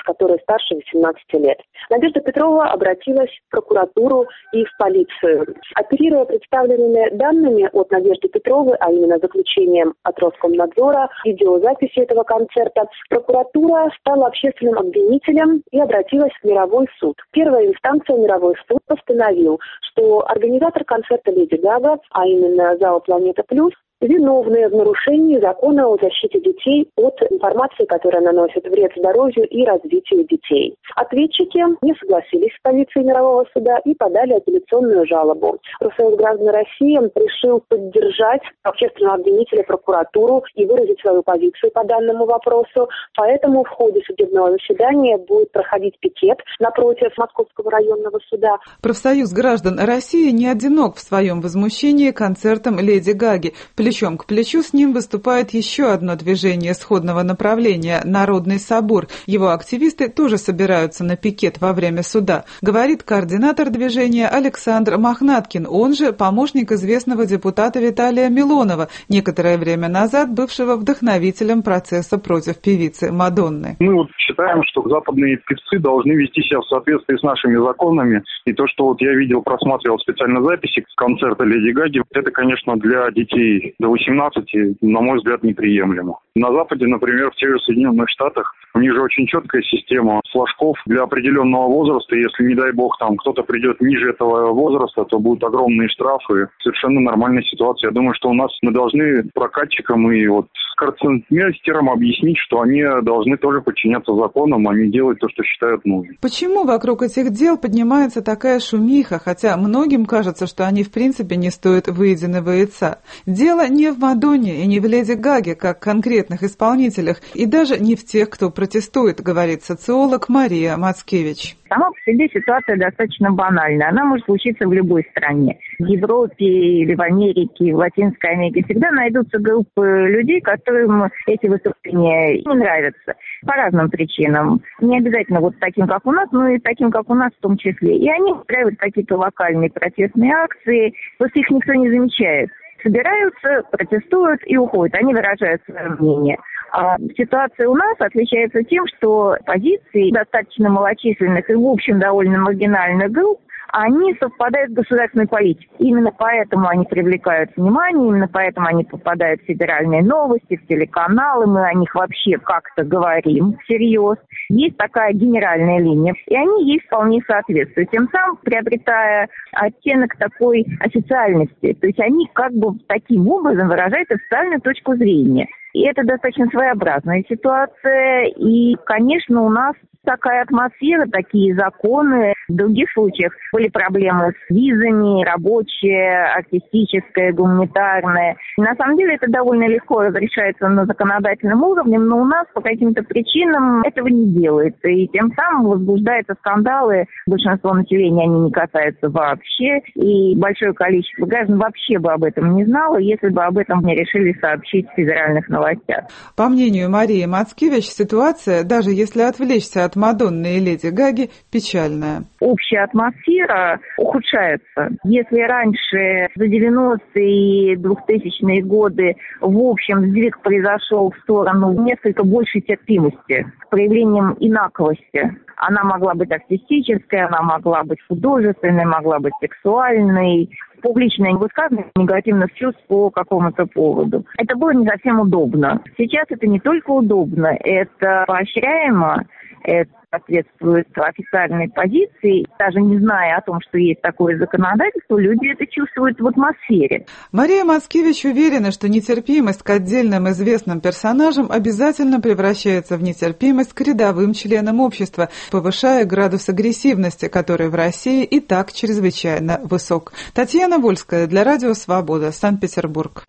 которые старше 18 лет. Надежда Петрова обратилась в прокуратуру и в полицию. Оперируя представленными данными от Надежды Петровой, а именно заключением от Роскомнадзора, видеозаписи этого концерта, прокуратура стала общественным обвинителем и обратилась в мировой суд. Первая инстанция, мировой суд, постановил, что организатор концерта «Леди Гага», а именно ЗАО «Планета Плюс», виновные в нарушении закона о защите детей от информации, которая наносит вред здоровью и развитию детей. Ответчики не согласились с позицией мирового суда и подали апелляционную жалобу. Профсоюз граждан России решил поддержать общественного обвинителя прокуратуру и выразить свою позицию по данному вопросу. Поэтому в ходе судебного заседания будет проходить пикет напротив Московского районного суда. Профсоюз граждан России не одинок в своем возмущении концертом «Леди Гаги». Плечом к плечу с ним выступает еще одно движение сходного направления – Народный собор. Его активисты тоже собираются на пикет во время суда, говорит координатор движения Александр Мохнаткин, он же помощник известного депутата Виталия Милонова, некоторое время назад бывшего вдохновителем процесса против певицы Мадонны. Мы считаем, что западные певцы должны вести себя в соответствии с нашими законами. И то, что я видел, просматривал специально записи концерта Леди Гаги, это, конечно, для детей до 18, на мой взгляд, неприемлемо. На Западе, например, в тех же Соединенных Штатах, у них же очень четкая система флажков для определенного возраста. Если, не дай бог, там кто-то придет ниже этого возраста, то будут огромные штрафы. Совершенно нормальная ситуация. Я думаю, что у нас мы должны прокатчикам и концертмейстерам объяснить, что они должны тоже подчиняться законам, а не делать то, что считают нужным. Почему вокруг этих дел поднимается такая шумиха, хотя многим кажется, что они в принципе не стоят выеденного яйца? Дело не в Мадонне и не в Леди Гаге, как конкретных исполнителях, и даже не в тех, кто протестует, говорит социолог Мария Мацкевич. Сама по себе ситуация достаточно банальная. Она может случиться в любой стране. В Европе или в Америке, в Латинской Америке всегда найдутся группы людей, которым эти выступления не нравятся. По разным причинам. Не обязательно таким, как у нас, но и таким, как у нас в том числе. И они устраивают какие-то локальные протестные акции. Просто их никто не замечает. Собираются, протестуют и уходят. Они выражают свое мнение. А ситуация у нас отличается тем, что позиции достаточно малочисленных и, в общем, довольно маргинальных групп, они совпадают с государственной политикой. Именно поэтому они привлекают внимание, именно поэтому они попадают в федеральные новости, в телеканалы, мы о них вообще как-то говорим всерьез. Есть такая генеральная линия, и они ей вполне соответствуют, тем самым приобретая оттенок такой официальности. То есть они таким образом выражают официальную точку зрения. И это достаточно своеобразная ситуация, и, конечно, у нас такая атмосфера, такие законы. В других случаях были проблемы с визами, рабочие, артистическое, гуманитарное. И на самом деле это довольно легко разрешается на законодательном уровне, но у нас по каким-то причинам этого не делается. И тем самым возбуждаются скандалы. Большинство населения они не касаются вообще. И большое количество граждан вообще бы об этом не знало, если бы об этом не решили сообщить в федеральных новостях. По мнению Марии Мацкевич, ситуация, даже если отвлечься от Мадонны и Леди Гаги, печальная. Общая атмосфера ухудшается. Если раньше за 90-е и 2000-е годы в общем сдвиг произошел в сторону несколько большей терпимости, с проявлением инаковости. Она могла быть артистической, она могла быть художественной, могла быть сексуальной. Публичное высказывание негативных чувств по какому-то поводу. Это было не совсем удобно. Сейчас это не только удобно, это поощряемо, это соответствует официальной позиции. Даже не зная о том, что есть такое законодательство, люди это чувствуют в атмосфере. Мария Мацкевич уверена, что нетерпимость к отдельным известным персонажам обязательно превращается в нетерпимость к рядовым членам общества, повышая градус агрессивности, который в России и так чрезвычайно высок. Татьяна Вольская для Радио Свобода, Санкт-Петербург.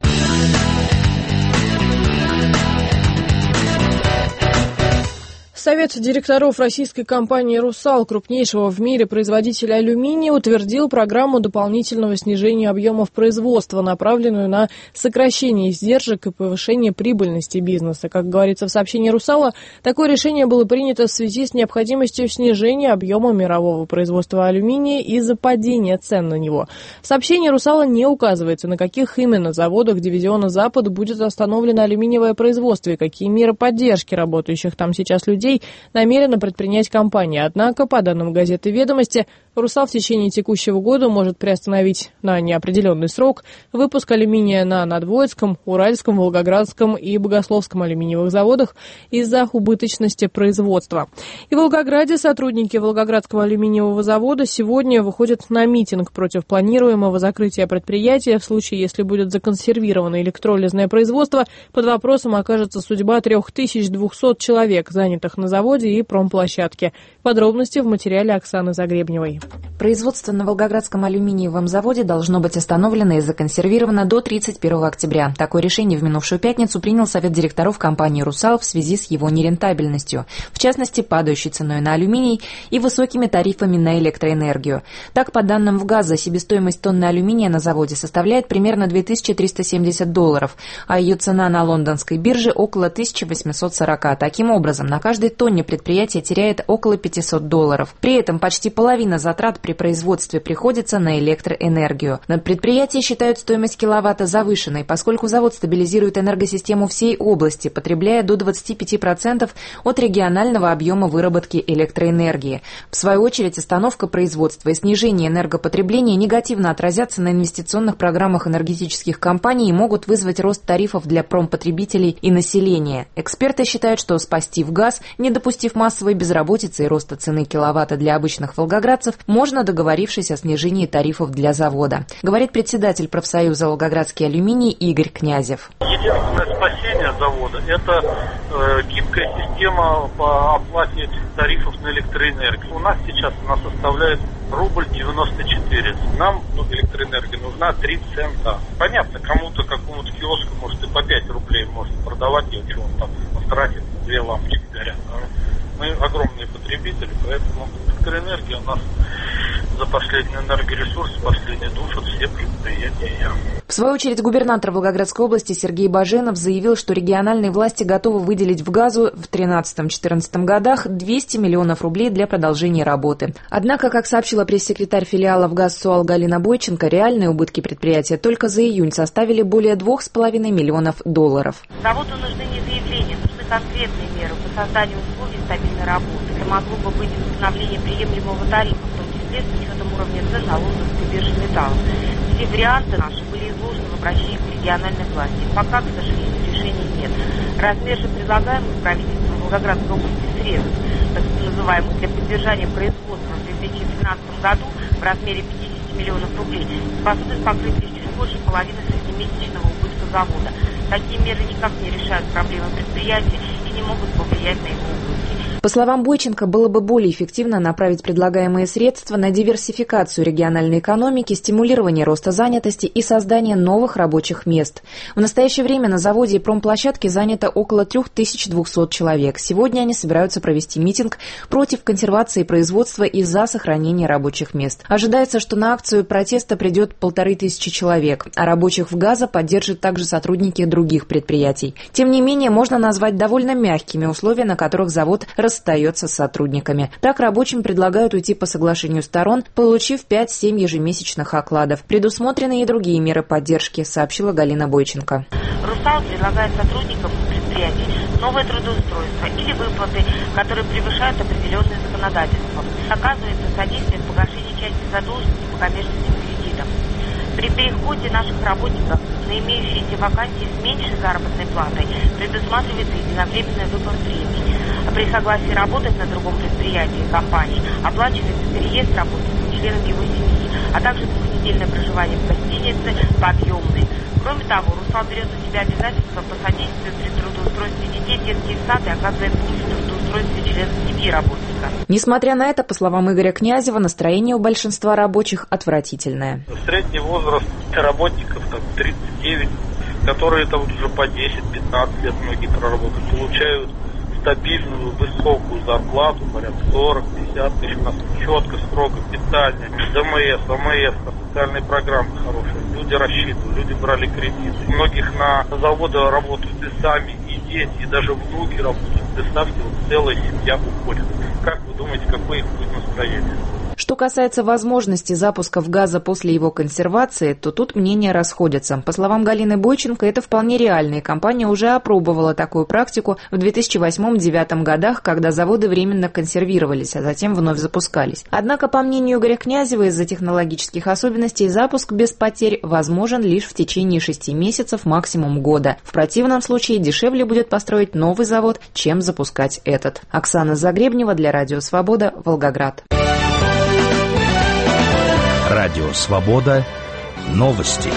Совет директоров российской компании «Русал», крупнейшего в мире производителя алюминия, утвердил программу дополнительного снижения объемов производства, направленную на сокращение издержек и повышение прибыльности бизнеса. Как говорится в сообщении «Русала», такое решение было принято в связи с необходимостью снижения объема мирового производства алюминия из-за падения цен на него. В сообщении «Русала» не указывается, на каких именно заводах дивизиона «Запад» будет остановлено алюминиевое производство и какие меры поддержки работающих там сейчас людей намерена предпринять компания. Однако, по данным газеты «Ведомости», «Русал» в течение текущего года может приостановить на неопределенный срок выпуск алюминия на Надвоицком, Уральском, Волгоградском и Богословском алюминиевых заводах из-за убыточности производства. И в Волгограде сотрудники Волгоградского алюминиевого завода сегодня выходят на митинг против планируемого закрытия предприятия. В случае, если будет законсервировано электролизное производство, под вопросом окажется судьба 3200 человек, занятых на заводе и промплощадке. Подробности в материале Оксаны Загребневой. Производство на Волгоградском алюминиевом заводе должно быть остановлено и законсервировано до 31 октября. Такое решение в минувшую пятницу принял Совет директоров компании «Русал» в связи с его нерентабельностью, в частности, падающей ценой на алюминий и высокими тарифами на электроэнергию. Так, по данным ВГАЗа, себестоимость тонны алюминия на заводе составляет примерно $2370, а ее цена на лондонской бирже около 1840. Таким образом, на каждой тонне предприятие теряет около $500. При этом почти половина затрат при производстве приходится на электроэнергию. На предприятии считают стоимость киловатта завышенной, поскольку завод стабилизирует энергосистему всей области, потребляя до 25% от регионального объема выработки электроэнергии. В свою очередь, остановка производства и снижение энергопотребления негативно отразятся на инвестиционных программах энергетических компаний и могут вызвать рост тарифов для промпотребителей и населения. Эксперты считают, что спасти ВГАЗ, не допустив массовой безработицы и роста цены киловатта для обычных волгоградцев, можно, договорившись о снижении тарифов для завода, говорит председатель профсоюза «Волгоградский алюминий» Игорь Князев. Единственное спасение завода – это гибкая система по оплате тарифов на электроэнергию. У нас сейчас она составляет рубль 94. Нам электроэнергия нужна 3 цента. Понятно, кому-то, какому-то киоску, может, и по 5 рублей может продавать, если он там тратит 2 лампочки горят. Мы огромные потребители, поэтому электроэнергия у нас за последний энергоресурс, последний душат все предприятия. В свою очередь, губернатор Волгоградской области Сергей Баженов заявил, что региональные власти готовы выделить в ГАЗу в 2013-2014 годах 200 миллионов рублей для продолжения работы. Однако, как сообщила пресс-секретарь филиала ВГАЗ СУАЛ Галина Бойченко, реальные убытки предприятия только за июнь составили более $2,5 миллионов. Заводу нужны не заявления, нужны конкретные меры по созданию условий стабильной работы. Это могло бы быть установление приемлемого тарифа, в том числе с учетом уровня цен на лондонской бирже металлов. Все варианты наши были изложены в обращении к региональной власти. Пока, к сожалению, решений нет. Размер же предлагаемых правительством Волгоградской области средств, так называемых, для поддержания производства в 2012 году в размере 50 миллионов рублей способен покрыть лишь чуть больше половины среднемесячного убытка завода. Такие меры никак не решают проблемы предприятия и не могут повлиять на его убытки. По словам Бойченко, было бы более эффективно направить предлагаемые средства на диверсификацию региональной экономики, стимулирование роста занятости и создание новых рабочих мест. В настоящее время на заводе и промплощадке занято около 3200 человек. Сегодня они собираются провести митинг против консервации производства и за сохранение рабочих мест. Ожидается, что на акцию протеста придет 1500 человек, а рабочих ВГАЗа поддержат также сотрудники других предприятий. Тем не менее, можно назвать довольно мягкими условия, на которых завод расстается с сотрудниками. Так, рабочим предлагают уйти по соглашению сторон, получив 5-7 ежемесячных окладов. Предусмотрены и другие меры поддержки, сообщила Галина Бойченко. «Русал» предлагает сотрудникам предприятий новое трудоустройство или выплаты, которые превышают определенное законодательство. Оказывается содействие в погашении части задолженности по коммерческим кредитам. При переходе наших работников на имеющиеся вакансии с меньшей заработной платой предусматривается единовременная выплата премий. А при согласии работать на другом предприятии компании оплачивается переезд работника членам его семьи, а также двухнедельное проживание в гостинице подъемной. Кроме того, «Русал» берет на себя обязательства по содействию при трудоустройстве детей в детские сады, оказывая помощь в трудоустройстве членов семьи работника. Несмотря на это, по словам Игоря Князева, настроение у большинства рабочих отвратительное. Средний возраст работников там 39, которые там уже по 10-15 лет многие проработают, получают стабильную, высокую зарплату, порядка 40-50 тысяч. У нас четко, строго, питание, ДМС, ОМС, социальные программы хорошие. Люди рассчитывают, люди брали кредиты. Многих на заводе работают и сами, и дети, и даже внуки работают. Представьте, вот целая семья уходит. Как вы думаете, какое их будет настроение? Что касается возможности запусков газа после его консервации, то тут мнения расходятся. По словам Галины Бойченко, это вполне реально, и компания уже опробовала такую практику в 2008-2009 годах, когда заводы временно консервировались, а затем вновь запускались. Однако, по мнению Игоря Князева, из-за технологических особенностей запуск без потерь возможен лишь в течение 6 месяцев, максимум года. В противном случае дешевле будет построить новый завод, чем запускать этот. Оксана Загребнева для Радио Свобода, Волгоград. Радио Свобода. Новости.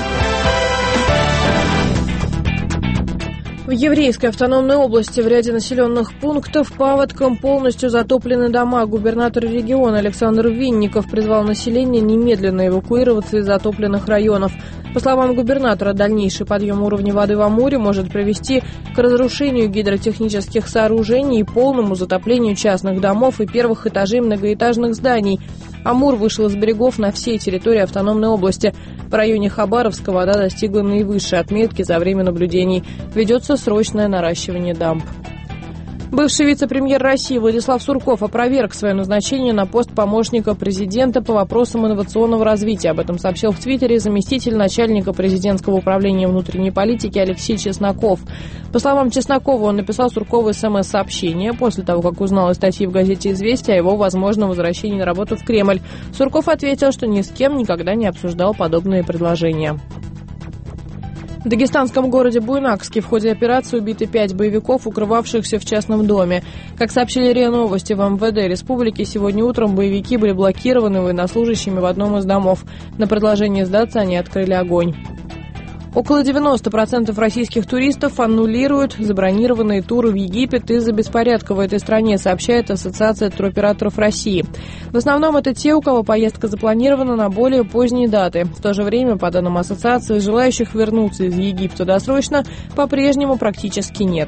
В Еврейской автономной области в ряде населенных пунктов паводком полностью затоплены дома. Губернатор региона Александр Винников призвал население немедленно эвакуироваться из затопленных районов. По словам губернатора, дальнейший подъем уровня воды в Амуре может привести к разрушению гидротехнических сооружений и полному затоплению частных домов и первых этажей многоэтажных зданий. Амур вышел из берегов на всей территории автономной области. В районе Хабаровска вода достигла наивысшей отметки за время наблюдений. Ведется срочное наращивание дамб. Бывший вице-премьер России Владислав Сурков опроверг свое назначение на пост помощника президента по вопросам инновационного развития. Об этом сообщил в Твиттере заместитель начальника президентского управления внутренней политики Алексей Чесноков. По словам Чеснокова, он написал Суркову СМС-сообщение после того, как узнал из статьи в газете «Известия» о его возможном возвращении на работу в Кремль. Сурков ответил, что ни с кем никогда не обсуждал подобные предложения. В дагестанском городе Буйнакске в ходе операции убиты 5 боевиков, укрывавшихся в частном доме. Как сообщили РИА Новости, в МВД республики сегодня утром боевики были блокированы военнослужащими в одном из домов. На предложение сдаться они открыли огонь. Около 90% российских туристов аннулируют забронированные туры в Египет из-за беспорядка в этой стране, сообщает Ассоциация туроператоров России. В основном это те, у кого поездка запланирована на более поздние даты. В то же время, по данным Ассоциации, желающих вернуться из Египта досрочно по-прежнему практически нет.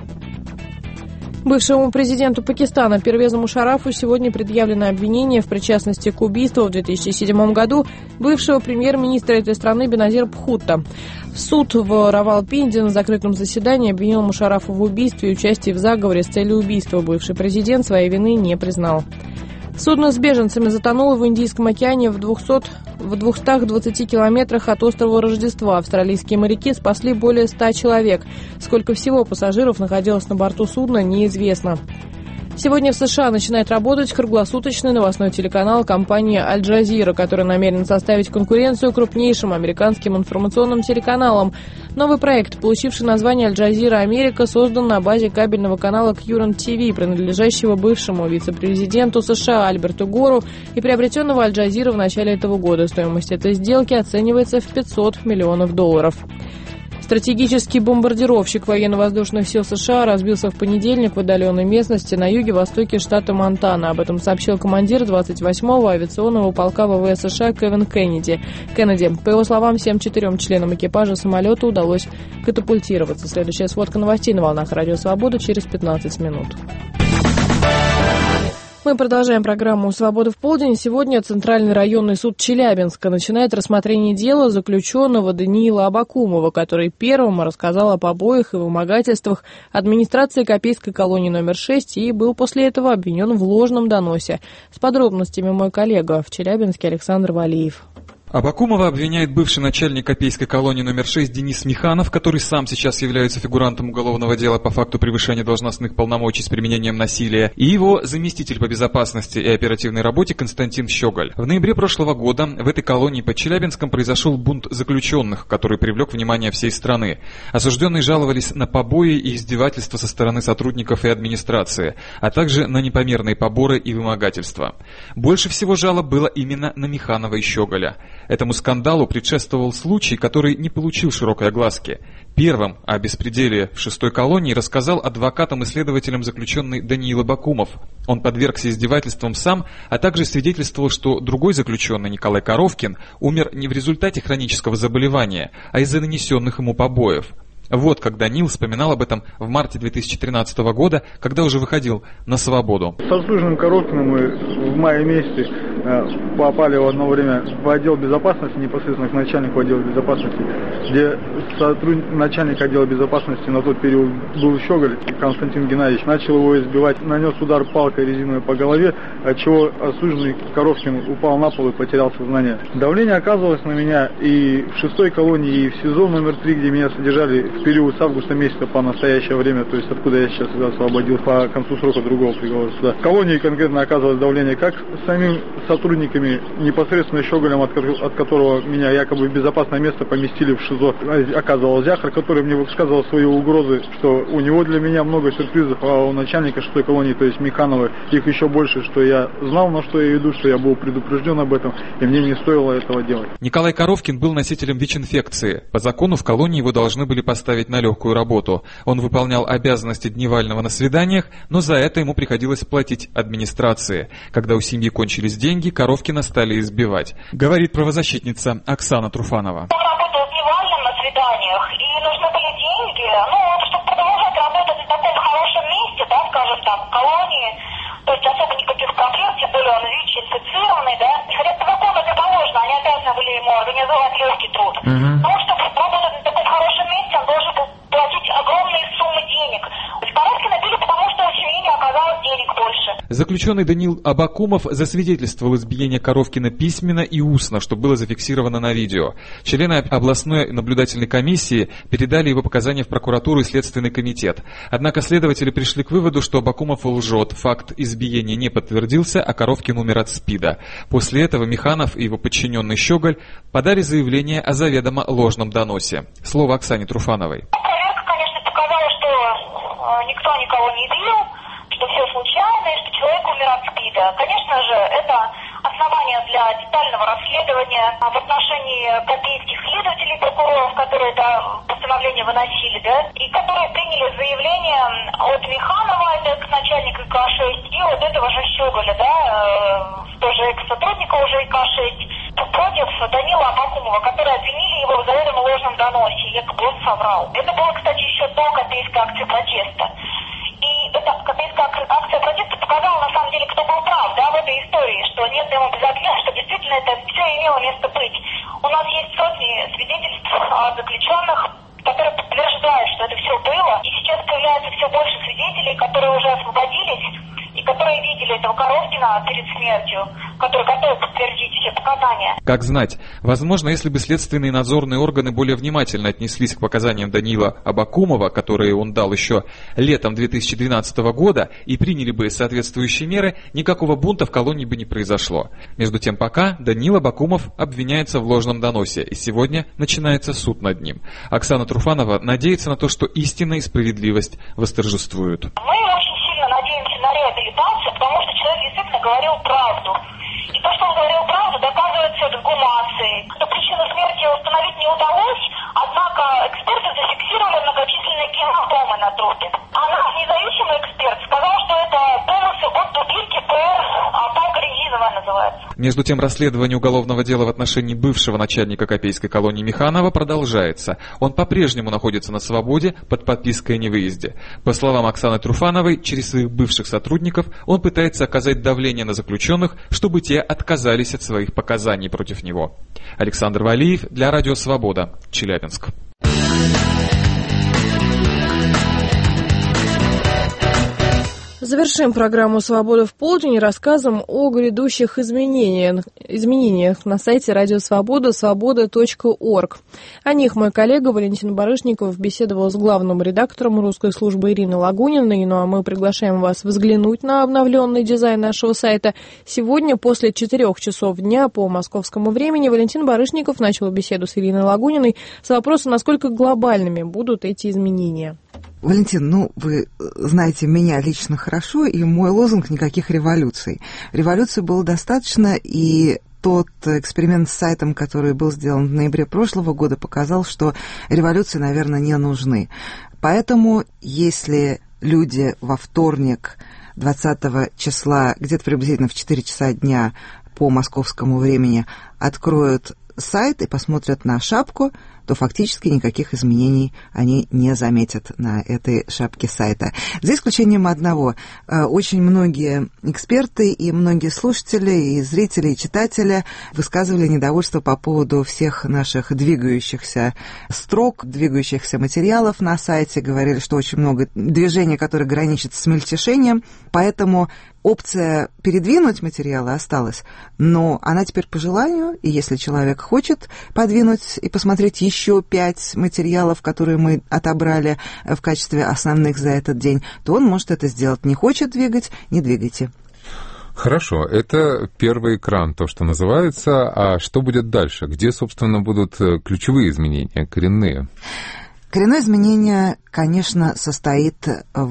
Бывшему президенту Пакистана Первезу Мушаррафу сегодня предъявлено обвинение в причастности к убийству в 2007 году бывшего премьер-министра этой страны Беназира Бхутто. Суд в Равалпинди на закрытом заседании обвинил Мушаррафа в убийстве и участии в заговоре с целью убийства. Бывший президент своей вины не признал. Судно с беженцами затонуло в Индийском океане в 220 километрах от острова Рождества. Австралийские моряки спасли более 100 человек. Сколько всего пассажиров находилось на борту судна, неизвестно. Сегодня в США начинает работать круглосуточный новостной телеканал компании «Аль-Джазира», который намерен составить конкуренцию крупнейшим американским информационным телеканалам. Новый проект, получивший название «Аль-Джазира Америка», создан на базе кабельного канала Current TV, принадлежащего бывшему вице-президенту США Альберту Гору и приобретенного «Аль-Джазира» в начале этого года. Стоимость этой сделки оценивается в $500 миллионов. Стратегический бомбардировщик военно-воздушных сил США разбился в понедельник в отдаленной местности на юге-востоке штата Монтана. Об этом сообщил командир 28-го авиационного полка ВВС США Кевин Кеннеди. По его словам, всем 4 членам экипажа самолета удалось катапультироваться. Следующая сводка новостей на волнах Радио Свобода через 15 минут. Мы продолжаем программу «Свобода в полдень». Сегодня Центральный районный суд Челябинска начинает рассмотрение дела заключенного Даниила Абакумова, который первым рассказал о побоях и вымогательствах администрации Копейской колонии номер 6 и был после этого обвинен в ложном доносе. С подробностями мой коллега в Челябинске Александр Валиев. Абакумова обвиняет бывший начальник Копейской колонии номер 6 Денис Миханов, который сам сейчас является фигурантом уголовного дела по факту превышения должностных полномочий с применением насилия, и его заместитель по безопасности и оперативной работе Константин Щеголь. В ноябре прошлого года в этой колонии под Челябинском произошел бунт заключенных, который привлек внимание всей страны. Осужденные жаловались на побои и издевательства со стороны сотрудников и администрации, а также на непомерные поборы и вымогательства. Больше всего жалоб было именно на Миханова и Щеголя. Этому скандалу предшествовал случай, который не получил широкой огласки. Первым о беспределе в 6-й колонии рассказал адвокатам и следователям заключенный Даниил Абакумов. Он подвергся издевательствам сам, а также свидетельствовал, что другой заключенный Николай Коровкин умер не в результате хронического заболевания, а из-за нанесенных ему побоев. Вот как Даниил вспоминал об этом в марте 2013 года, когда уже выходил на свободу. С заслуженным Коровкиным мы в мае месяце попали в одно время в отдел безопасности, непосредственно к начальнику отдела безопасности, где начальник отдела безопасности на тот период был Щеголь Константин Геннадьевич, начал его избивать, нанес удар палкой резиновой по голове, отчего осужденный Коровкин упал на пол и потерял сознание. Давление оказывалось на меня и в 6-й колонии, и в СИЗО номер 3, где меня содержали в период с августа месяца по настоящее время, то есть откуда я сейчас освободил по концу срока другого приговора суда. В колонии конкретно оказывалось давление как с самими сотрудниками, непосредственно Щеголем, от которого меня якобы в безопасное место поместили в ШИЗО, оказывал Зяхар, который мне высказывал свои угрозы, что у него для меня много сюрпризов, а у начальника 6-й колонии, то есть Миханова, их еще больше, что я знал, на что я иду, что я был предупрежден об этом, и мне не стоило этого делать. Николай Коровкин был носителем ВИЧ-инфекции. По закону в колонии его должны были поставить на легкую работу. Он выполнял обязанности дневального на свиданиях, но за это ему приходилось платить администрации. Когда у семьи кончились деньги, Коровкина стали избивать. Говорит правозащитница Оксана Труфанова. Он работал дневальным на свиданиях, и нужны были деньги, чтобы продолжать работать в таком хорошем месте, да, скажем так, в колонии, то есть особо никаких проблем, тем более он ВИЧ-инфицированный, да, хотя по закону это положено, они обязаны были ему организовать легкий труд. Но чтобы работать в таком хорошем месте, он должен был платить огромные суммы денег. Коровкина били, потому что у семьи не оказалось денег больше. Заключенный Даниил Абакумов засвидетельствовал избиение Коровкина письменно и устно, что было зафиксировано на видео. Члены областной наблюдательной комиссии передали его показания в прокуратуру и Следственный комитет. Однако следователи пришли к выводу, что Абакумов лжет. Факт избиения не подтвердился, а Коровкин умер от СПИДа. После этого Миханов и его подчиненный Щеголь подали заявление о заведомо ложном доносе. Слово Оксане Труфановой. Проверка, конечно, показала, что никто никого не бил, что все случайно, и что человек умер от СПИДа. Конечно же, это основание для детального расследования в отношении копейских следователей, прокуроров, которые это постановление выносили, да, и которые приняли заявление от Миханова, это экс-начальник ИК-6, и от этого же Щеголя, да, тоже экс-сотрудника уже ИК-6, против Данила Абакумова, которые обвинили его в заведомо ложном доносе, якобы он соврал. Это было, кстати, еще до копейской акции протеста. И эта копейская акция протеста показала, на самом деле, кто был прав, да, в этой истории, что нет ему безответственности, что действительно это все имело место быть. У нас есть сотни свидетельств заключенных, которые подтверждают, что это все было, и сейчас появляется все больше свидетелей, которые уже освободились, и которые видели этого Коровкина перед смертью, которые готовы подтвердить все показания. Как знать, возможно, если бы следственные и надзорные органы более внимательно отнеслись к показаниям Даниила Абакумова, которые он дал еще летом 2012 года, и приняли бы соответствующие меры, никакого бунта в колонии бы не произошло. Между тем, пока Даниил Абакумов обвиняется в ложном доносе, и сегодня начинается суд над ним. Оксана Труфанова надеется на то, что истина и справедливость восторжествуют. Мы очень сильно надеемся на реабилитацию, потому что человек действительно говорил правду. И то, что он говорил правду, доказывается эксгумацией. Причину смерти установить не удалось, однако эксперты зафиксировали многочисленные гематомы на трупе. А наш независимый эксперт сказал, что это полосы от дубинки ПР, палка резиновая называется. Между тем, расследование уголовного дела в отношении бывшего начальника копейской колонии Миханова продолжается. Он по-прежнему находится на свободе под подпиской о невыезде. По словам Оксаны Труфановой, через своих бывших сотрудников он пытается оказать давление на заключенных, чтобы те отказались от своих показаний против него. Александр Валиев для Радио Свобода, Челябинск. Завершим программу «Свобода в полдень» рассказом о грядущих изменениях на сайте Радио Свобода свобода.орг. О них мой коллега Валентин Барышников беседовал с главным редактором русской службы Ириной Лагуниной. Ну а мы приглашаем вас взглянуть на обновленный дизайн нашего сайта. Сегодня после 4 часов дня по московскому времени Валентин Барышников начал беседу с Ириной Лагуниной с вопросом, насколько глобальными будут эти изменения. Валентин, вы знаете меня лично хорошо, и мой лозунг «никаких революций». Революции было достаточно, и тот эксперимент с сайтом, который был сделан в ноябре прошлого года, показал, что революции, наверное, не нужны. Поэтому, если люди во вторник, 20 числа, где-то приблизительно в 4 часа дня по московскому времени, откроют сайт и посмотрят на шапку, то фактически никаких изменений они не заметят на этой шапке сайта. За исключением одного. Очень многие эксперты и многие слушатели, и зрители, и читатели высказывали недовольство по поводу всех наших двигающихся строк, двигающихся материалов на сайте, говорили, что очень много движений, которые граничат с мельтешением, поэтому опция передвинуть материалы осталась, но она теперь по желанию, и если человек хочет подвинуть и посмотреть еще 5 материалов, которые мы отобрали в качестве основных за этот день, то он может это сделать. Не хочет двигать, не двигайте. Хорошо, это первый экран, то, что называется. А что будет дальше? Где, собственно, будут ключевые изменения, коренные? Коренное изменение, конечно, состоит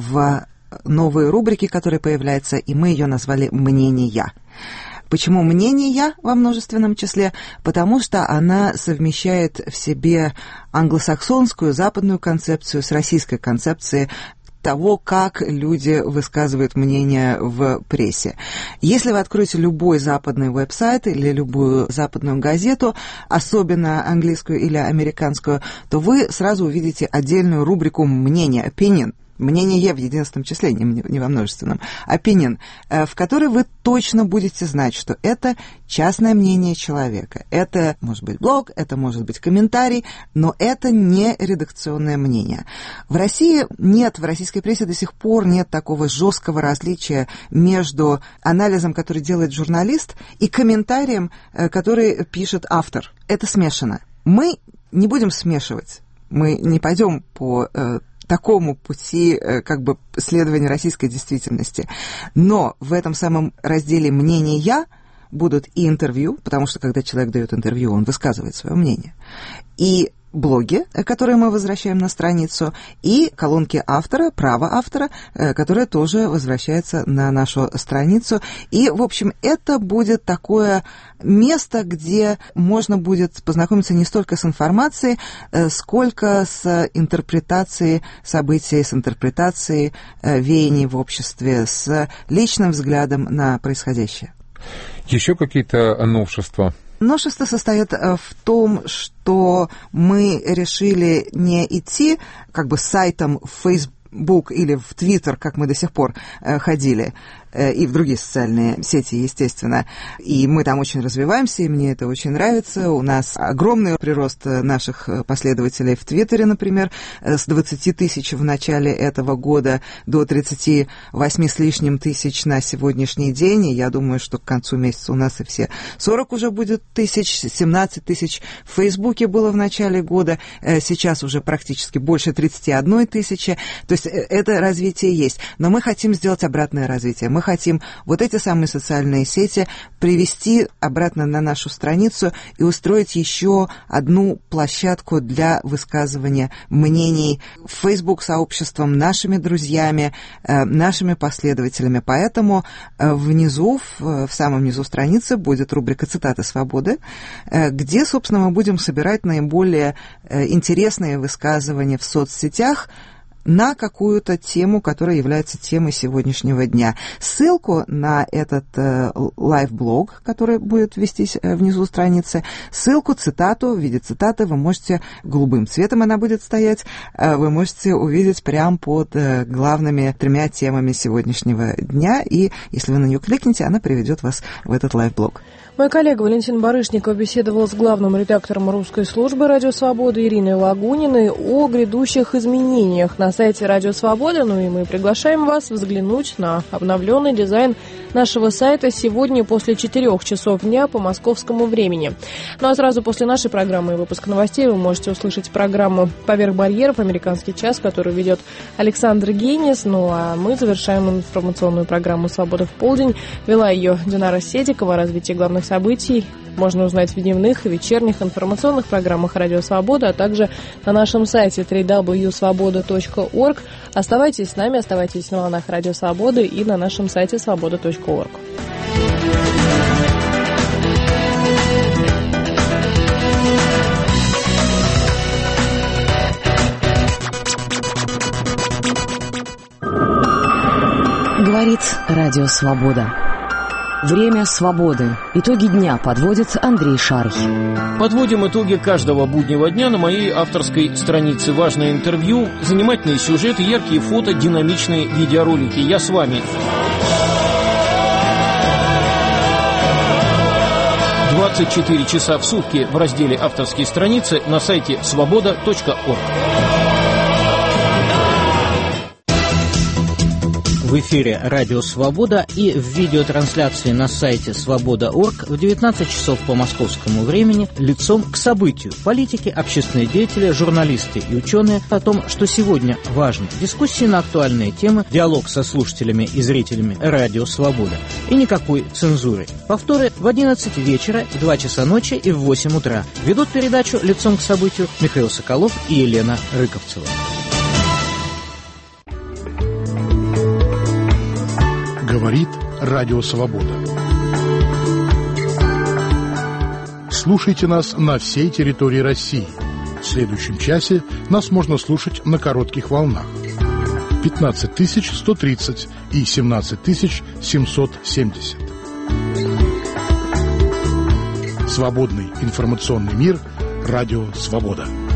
в новой рубрике, которая появляется, и мы ее назвали «Мнения». Почему «мнения» во множественном числе? Потому что она совмещает в себе англосаксонскую, западную концепцию с российской концепцией того, как люди высказывают мнение в прессе. Если вы откроете любой западный веб-сайт или любую западную газету, особенно английскую или американскую, то вы сразу увидите отдельную рубрику «Мнение», «opinion». Мнение в единственном числе, не во множественном, opinion, в которой вы точно будете знать, что это частное мнение человека. Это может быть блог, это может быть комментарий, но это не редакционное мнение. В России нет, в российской прессе до сих пор нет такого жесткого различия между анализом, который делает журналист, и комментарием, который пишет автор. Это смешано. Мы не будем смешивать, мы не пойдем по такому пути как бы следования российской действительности. Но в этом самом разделе «Мнения» будут и интервью, потому что когда человек дает интервью, он высказывает свое мнение, и блоги, которые мы возвращаем на страницу, и колонки автора, право автора, которое тоже возвращается на нашу страницу. И, в общем, это будет такое место, где можно будет познакомиться не столько с информацией, сколько с интерпретацией событий, с интерпретацией веяний в обществе, с личным взглядом на происходящее. Еще какие-то новшества? Новшество состоит в том, что мы решили не идти как бы с сайтом в Facebook или в Twitter, как мы до сих пор ходили, и в другие социальные сети, естественно. И мы там очень развиваемся, и мне это очень нравится. У нас огромный прирост наших последователей в Твиттере, например, с 20 тысяч в начале этого года до 38 с лишним тысяч на сегодняшний день. И я думаю, что к концу месяца у нас и все 40 уже будет тысяч, 17 тысяч в Фейсбуке было в начале года, сейчас уже практически больше 31 тысячи. То есть это развитие есть. Но мы хотим сделать обратное развитие. Мы хотим вот эти самые социальные сети привести обратно на нашу страницу и устроить еще одну площадку для высказывания мнений в Facebook-сообществом, нашими друзьями, нашими последователями. Поэтому внизу, в самом низу страницы будет рубрика «Цитаты свободы», где, собственно, мы будем собирать наиболее интересные высказывания в соцсетях на какую-то тему, которая является темой сегодняшнего дня. Ссылку на этот лайв-блог, который будет вестись внизу страницы, ссылку, цитату, в виде цитаты вы можете, голубым цветом она будет стоять, вы можете увидеть прямо под главными 3 темами сегодняшнего дня, и если вы на нее кликнете, она приведет вас в этот лайв-блог. Мой коллега Валентин Барышников беседовал с главным редактором русской службы «Радио Свобода» Ириной Лагуниной о грядущих изменениях на сайте «Радио Свобода». Ну и мы приглашаем вас взглянуть на обновленный дизайн нашего сайта сегодня после 4 часов дня по московскому времени. Ну а сразу после нашей программы и выпуска новостей вы можете услышать программу «Поверх барьеров. Американский час», которую ведет Александр Гейнис. Ну а мы завершаем информационную программу «Свобода в полдень». Вела ее Динара Седикова. Развитие главных событий можно узнать в дневных и вечерних информационных программах «Радио Свобода», а также на нашем сайте www.svoboda.org. Оставайтесь с нами, оставайтесь на волнах «Радио Свободы» и на нашем сайте svoboda.org. Говорит «Радио Свобода». Время свободы. Итоги дня подводит Андрей Шарий. Подводим итоги каждого буднего дня на моей авторской странице. Важное интервью, занимательные сюжеты, яркие фото, динамичные видеоролики. Я с вами. 24 часа в сутки в разделе «Авторские страницы» на сайте svoboda.org. В эфире «Радио Свобода» и в видеотрансляции на сайте svoboda.org в 19 часов по московскому времени лицом к событию. Политики, общественные деятели, журналисты и ученые о том, что сегодня важно. Дискуссии на актуальные темы, диалог со слушателями и зрителями «Радио Свобода». И никакой цензуры. Повторы в 11 вечера, в 2 часа ночи и в 8 утра. Ведут передачу лицом к событию Михаил Соколов и Елена Рыковцева. Говорит Радио Свобода. Слушайте нас на всей территории России. В следующем часе нас можно слушать на коротких волнах. 15 130 и 17 770. Свободный информационный мир. Радио Свобода.